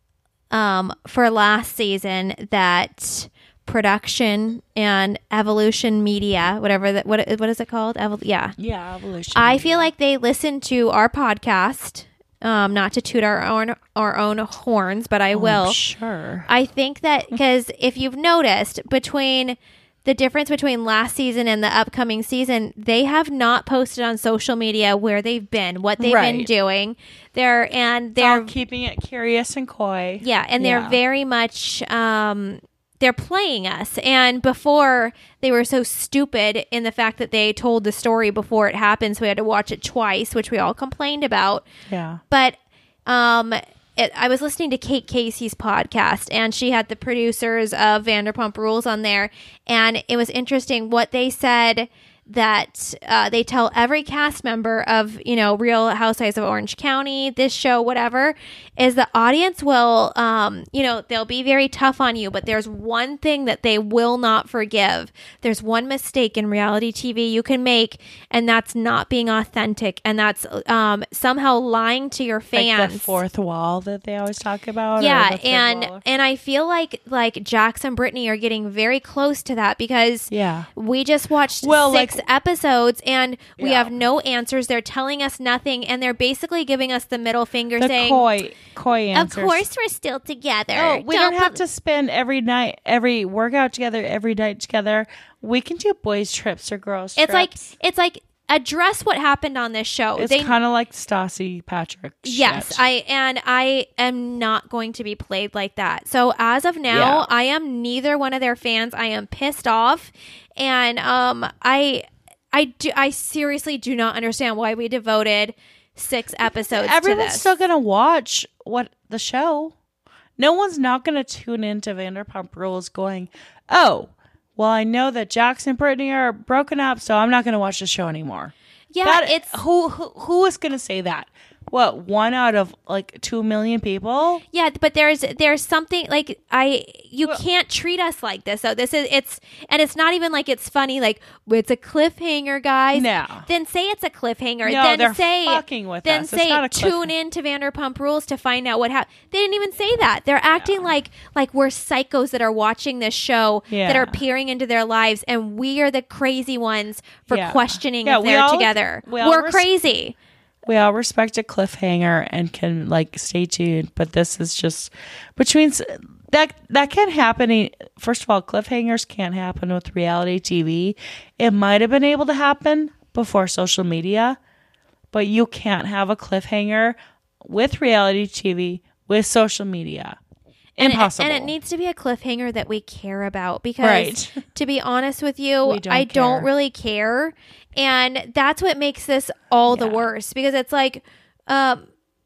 um, for last season, that production and Evolution Media, whatever that, what what is it called? Evol- yeah, Yeah, Evolution. I Media. feel like they listened to our podcast. Um, not to toot our own our own horns, but I Oh, will. Sure. I think that because if you've noticed between the difference between last season and the upcoming season, they have not posted on social media where they've been, what they've been Right. doing. They're and They're they're keeping it curious and coy. yeah, and they're Yeah. very much um they're playing us. And before they were so stupid in the fact that they told the story before it happened, so we had to watch it twice, which we all complained about. Yeah. But um, it, I was listening to Kate Casey's podcast, and she had the producers of Vanderpump Rules on there, and it was interesting what they said that uh, they tell every cast member of, you know, Real Housewives of Orange County, this show, whatever, is the audience will, um, you know, they'll be very tough on you, but there's one thing that they will not forgive. There's one mistake in reality T V you can make, and that's not being authentic, and that's um, somehow lying to your fans. Like the fourth wall that they always talk about. or Yeah, the third and wall. and I feel like like Jax and Brittany are getting very close to that because Yeah. we just watched Well, six like- episodes and we Yeah. have no answers. They're telling us nothing, and they're basically giving us the middle finger, The saying, coy, coy "Of answers. course, we're still together. Oh, we don't, have put- to spend every night, every workout together, every night together. We can do boys trips or girls It's like trips. it's like address what happened on this show. It's They kind of like Stassi Patrick. Yes, shit. I and I am not going to be played like that. So as of now, Yeah. I am neither one of their fans. I am pissed off, and um, I, I do, I seriously do not understand why we devoted six episodes to Everyone's this. still gonna watch what the show. No one's not gonna tune into Vanderpump Rules going, oh, well, I know that Jax and Brittany are broken up, so I'm not gonna watch the show anymore. yeah, That- it's who who who is gonna say that? What, one out of like two million people? yeah, but there's there's something like I you Well- can't treat us like this. So this is it's and it's not even like it's funny. Like it's a cliffhanger, guys. No. Then say it's a cliffhanger. No, then they're say fucking with then us. It's say not a tune cliffhanger. in to Vanderpump Rules to find out what happened. They didn't even say that. They're acting like like we're psychos that are watching this show that Yeah. are peering into their lives, and we are the crazy ones for Yeah. questioning Yeah, if we they're all- together. we all We're res- crazy. We all respect a cliffhanger and can like stay tuned, but this is just between s- that that can't happen. e- First of all, cliffhangers can't happen with reality T V. It might have been able to happen before social media, but you can't have a cliffhanger with reality T V with social media. And it- Impossible. And it, needs to be a cliffhanger that we care about because, Right. to be honest with you, We don't I don't care. really care. And that's what makes this all the Yeah. worse because it's like, um,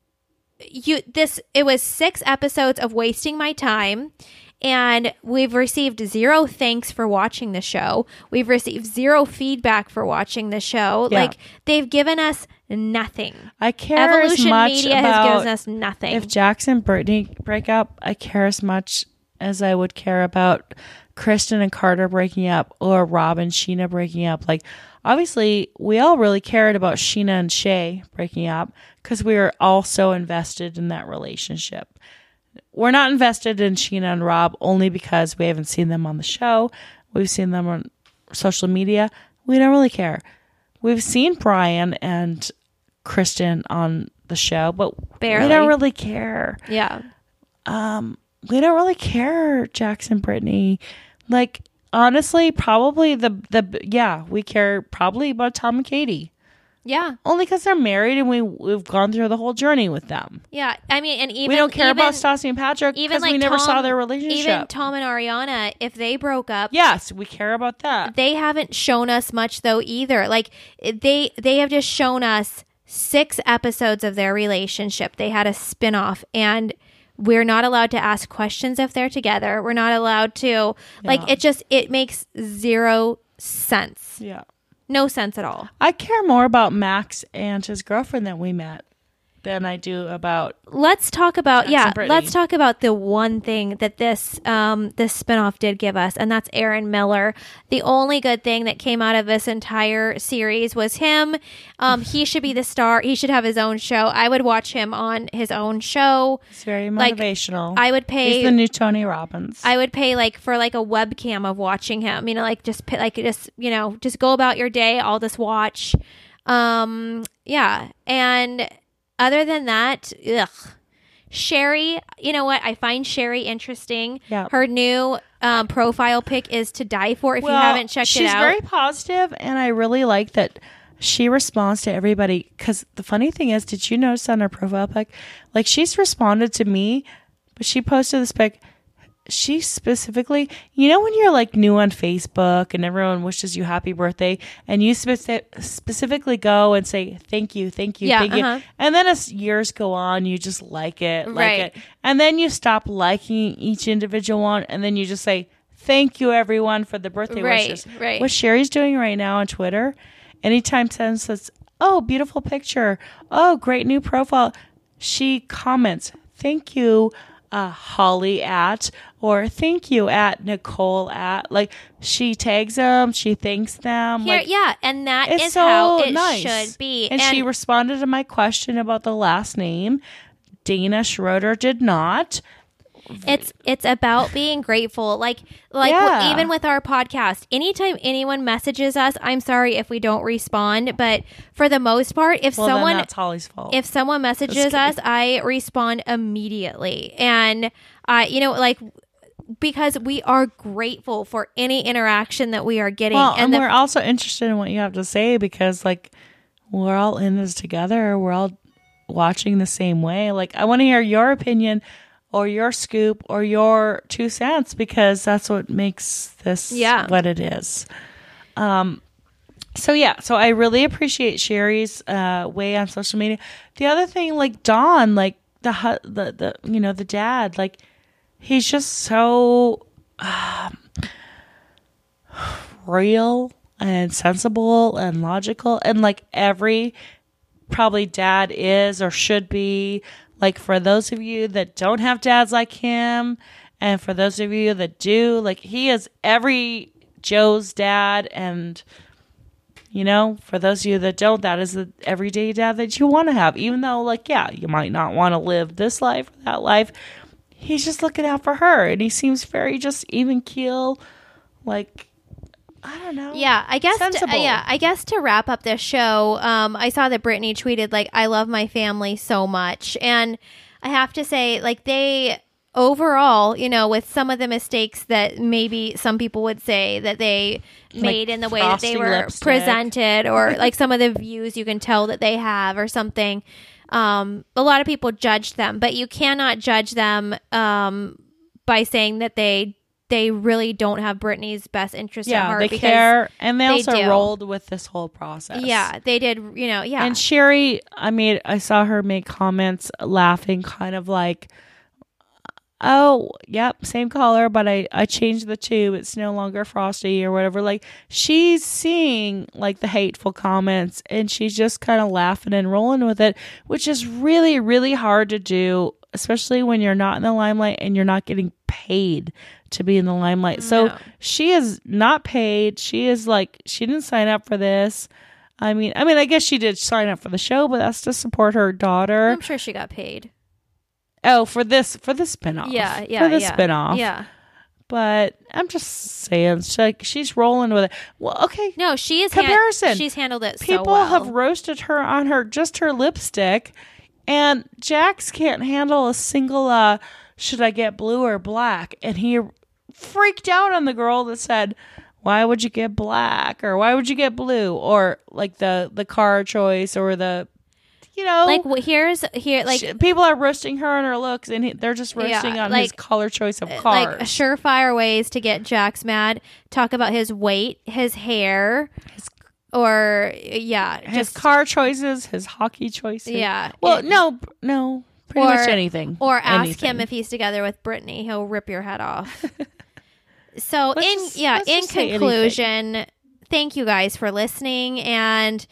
you, this, it was six episodes of wasting my time. And we've received zero thanks for watching the show. We've received zero feedback for watching the show. Yeah. Like, they've given us nothing. I care as Evolution much Media about has given us nothing. if Jax and Brittany break up. I care as much as I would care about Kristen and Carter breaking up or Rob and Sheena breaking up. Like, obviously, we all really cared about Sheena and Shay breaking up because we were all so invested in that relationship. We're not invested in Sheena and Rob only because we haven't seen them on the show. We've seen them on social media. We don't really care. We've seen Brian and Kristen on the show, but Barely. we don't really care. yeah. Um, we don't really care, Jackson, Brittany. Like, honestly, probably the the yeah, we care probably about Tom and Katie. Yeah. Only because they're married and we, we've gone through the whole journey with them. Yeah. I mean, and even... We don't care even, about Stassi and Patrick even because like we never Tom, saw their relationship. Even Tom and Ariana, if they broke up... Yes, we care about that. They haven't shown us much, though, either. Like, they they have just shown us six episodes of their relationship. They had a spinoff, and we're not allowed to ask questions if they're together. We're not allowed to... Yeah. Like, it just... It makes zero sense. Yeah. No sense at all. I care more about Max and his girlfriend that we met than I do about... Let's talk about... Jax yeah, and Brittany. let's talk about the one thing that this um, this spinoff did give us, and that's Aaron Miller. The only good thing that came out of this entire series was him. Um, he should be the star. He should have his own show. I would watch him on his own show. It's very Like, motivational. I would pay... He's the new Tony Robbins. I would pay like for like a webcam of watching him, you know, like just pay, like just, you know, just go about your day. I'll just watch. Um, yeah. And other than that, ugh. Sherry, you know what? I find Sherry interesting. Yeah. Her new um, profile pic is to die for. If well, you haven't checked it out. She's very positive, and I really like that she responds to everybody. Because the funny thing is, did you notice on her profile pic, like she's responded to me, but she posted this pic. She specifically, you know, when you're like new on Facebook and everyone wishes you happy birthday, and you speci- specifically go and say thank you, thank you, Yeah, thank uh-huh. you, and then as years go on, you just like it, like Right. it, and then you stop liking each individual one, and then you just say thank you everyone for the birthday Right, wishes. right. What Sherry's doing right now on Twitter, anytime someone says, "Oh, beautiful picture," "Oh, great new profile," she comments, "Thank you." Uh, Holly at, or thank you at Nicole at, like she tags them, she thanks them. Here, like, yeah, and that it's is so how it nice. should be. And, she responded to my question about the last name. Dana Schroeder did not. It's it's about being grateful. Like like Yeah. even with our podcast, anytime anyone messages us, I'm sorry if we don't respond, but for the most part, if Well, then someone that's Holly's fault. if someone messages us, I respond immediately. And I you know like because we are grateful for any interaction that we are getting. well, and, and the, we're also interested in what you have to say because, like, we're all in this together. We're all watching the same way. Like, I want to hear your opinion or your scoop or your two cents because that's what makes this Yeah. what it is. Um, so yeah, so I really appreciate Sherry's uh, way on social media. The other thing, like Don, like the hu- the the you know the dad, like he's just so um, real and sensible and logical, and like every probably dad is or should be. Like, for those of you that don't have dads like him, and for those of you that do, like, he is every Joe's dad. And, you know, for those of you that don't, that is the everyday dad that you want to have. Even though, like, yeah, you might not want to live this life or that life. He's just looking out for her. And he seems very just even keel. Like, I don't know. Yeah, I guess. To, Sensible. yeah, I guess to wrap up this show, um, I saw that Brittany tweeted like, "I love my family so much," and I have to say, like, they overall, you know, with some of the mistakes that maybe some people would say that they made in the way that they frosty were lipstick. presented, or like some of the views you can tell that they have, or something. Um, a lot of people judge them, but you cannot judge them um, by saying that they. They really don't have Brittany's best interest Yeah, at heart. they because care. And they, they also do. rolled with this whole process. Yeah, they did, you know, yeah. And Sherry, I mean, I saw her make comments laughing, kind of like, oh, yep, same color, but I, I changed the tube. It's no longer frosty or whatever. Like, she's seeing, like, the hateful comments, and she's just kind of laughing and rolling with it, which is really, really hard to do, especially when you're not in the limelight and you're not getting paid to be in the limelight. So No. she is not paid. She is like, she didn't sign up for this. I mean, I mean, I guess she did sign up for the show, but that's to support her daughter. I'm sure she got paid. Oh, for this, for the spinoff. Yeah, yeah, For the yeah. spinoff. Yeah. But I'm just saying, she's like, she's rolling with it. Well, okay. No, she is Comparison. Han- she's handled it People so well. have roasted her on her, just her lipstick, and Jax can't handle a single, uh, should I get blue or black? And he freaked out on the girl that said, why would you get black or why would you get blue or like the the car choice or the you know like wh- here's here like she, people are roasting her on her looks and he, they're just roasting Yeah, on like- his color choice of cars. like surefire ways to get Jax mad. Talk about his weight, his hair, His- or yeah, his just car choices, his hockey choices. yeah. Well, it- no, no, pretty Or- much anything. or ask Anything. him if he's together with Brittany. He'll rip your head off. So Let's in just- yeah, let's in just say conclusion, thank you guys for listening, and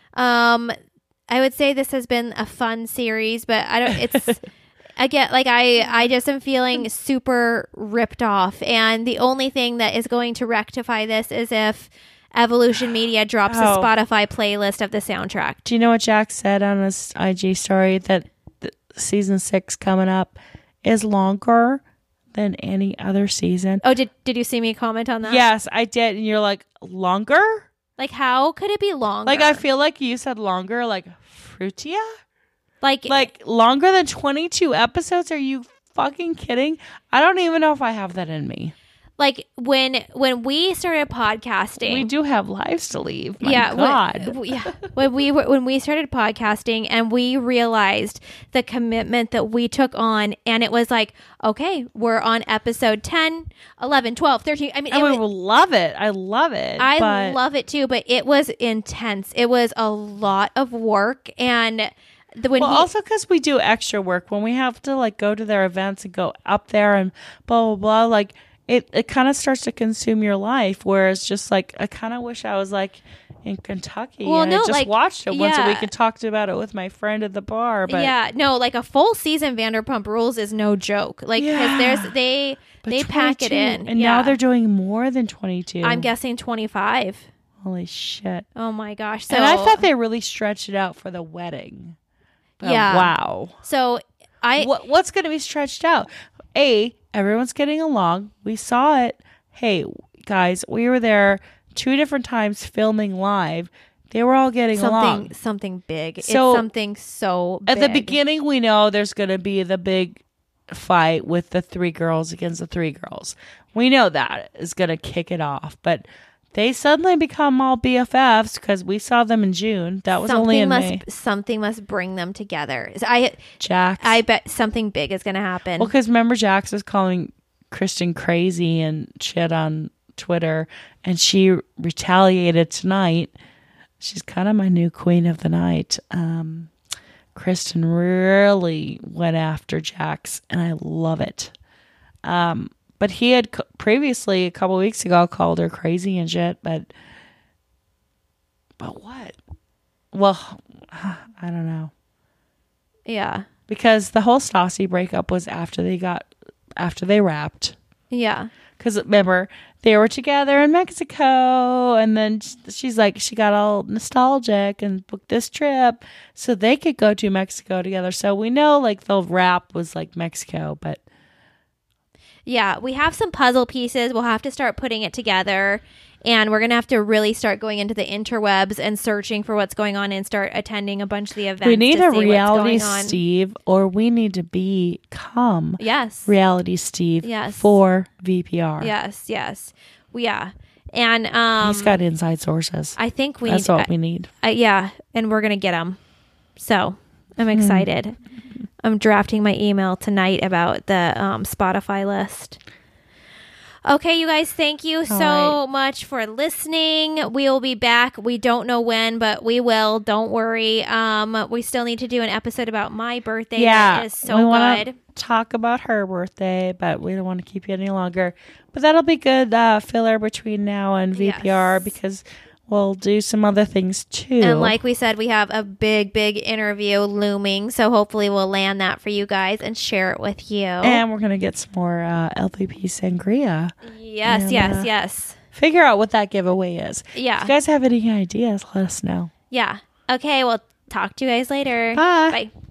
um, I would say this has been a fun series, but I don't. It's again like I I just am feeling super ripped off, and the only thing that is going to rectify this is if Evolution Media drops Oh. a Spotify playlist of the soundtrack. Do you know what Jack said on his I G story that the season six coming up is longer than any other season? Oh, did did you see me comment on that? Yes, I did. And you're like, longer? Like, how could it be longer? Like, I feel like you said longer, like fruitia? like Like, longer than twenty-two episodes? Are you fucking kidding? I don't even know if I have that in me. like when when we started podcasting. We do have lives to leave. My yeah, God. When, yeah. When we were- when we started podcasting and we realized the commitment that we took on, and it was like, okay, we're on episode ten, eleven, twelve, thirteen. I mean, and it we was, will love it. I love it. I but love it too, but it was intense. It was a lot of work, and the, when Well, he, also because we do extra work when we have to like go to their events and go up there and blah blah blah. Like it, it kind of starts to consume your life. Whereas just like I kind of wish I was like in Kentucky Well, and no, I just like, watched it once a yeah. week and talked about it with my friend at the bar. But yeah, no, like a full season Vanderpump Rules is no joke. Like, because Yeah. there's they but they pack it twenty-two, in, and yeah. now they're doing more than twenty-two. I'm guessing twenty-five. Holy shit! Oh my gosh! So and I thought they really stretched it out for the wedding. But Yeah. Wow. So I What what's going to be stretched out? A, everyone's getting along. We saw it. Hey, guys, we were there two different times filming live. They were all getting something along. something big. So, it's something so big. At the beginning, we know there's going to be the big fight with the three girls against the three girls. We know that is going to kick it off, but they suddenly become all B F Fs because we saw them in June. That was something only in must May. something must bring them together. So I Jax. I bet something big is going to happen. Well, because remember, Jax was calling Kristen crazy and shit on Twitter, and she retaliated tonight. She's kind of my new queen of the night. Um, Kristen really went after Jax, and I love it. Um, but he had c- previously, a couple weeks ago, called her crazy and shit. But, but what? Well, I don't know. Yeah, Because the whole Stassi breakup was after they got after they wrapped. yeah, Because remember, they were together in Mexico, and then she's like, she got all nostalgic and booked this trip so they could go to Mexico together. So we know like the wrap was like Mexico, but yeah. We have some puzzle pieces. We'll have to start putting it together, and we're gonna have to really start going into the interwebs and searching for what's going on, and start attending a bunch of the events. we need to a see reality what's going on. Steve, or we need to become Yes. reality Steve Yes. for V P R. Yes, yes. Yeah. And um He's got inside sources. I think we That's need what uh, we need. uh, yeah, and we're going to get them. So, Hmm. I'm excited. I'm drafting my email tonight about the um, Spotify list. Okay, you guys, thank you so right. much for listening. We will be back. We don't know when, but we will. Don't worry. Um, we still need to do an episode about my birthday. Yeah, That is so we wanna good. talk about her birthday, but we don't want to keep you any longer. But that'll be good uh, filler between now and V P R Yes. because we'll do some other things too. And like we said, we have a big, big interview looming. So hopefully we'll land that for you guys and share it with you. and we're gonna get some more uh, L V P sangria. yes, and, yes, uh, yes. Figure out what that giveaway is. If Yeah. you guys have any ideas, let us know. Yeah. Okay, well, talk to you guys later. Bye. Bye.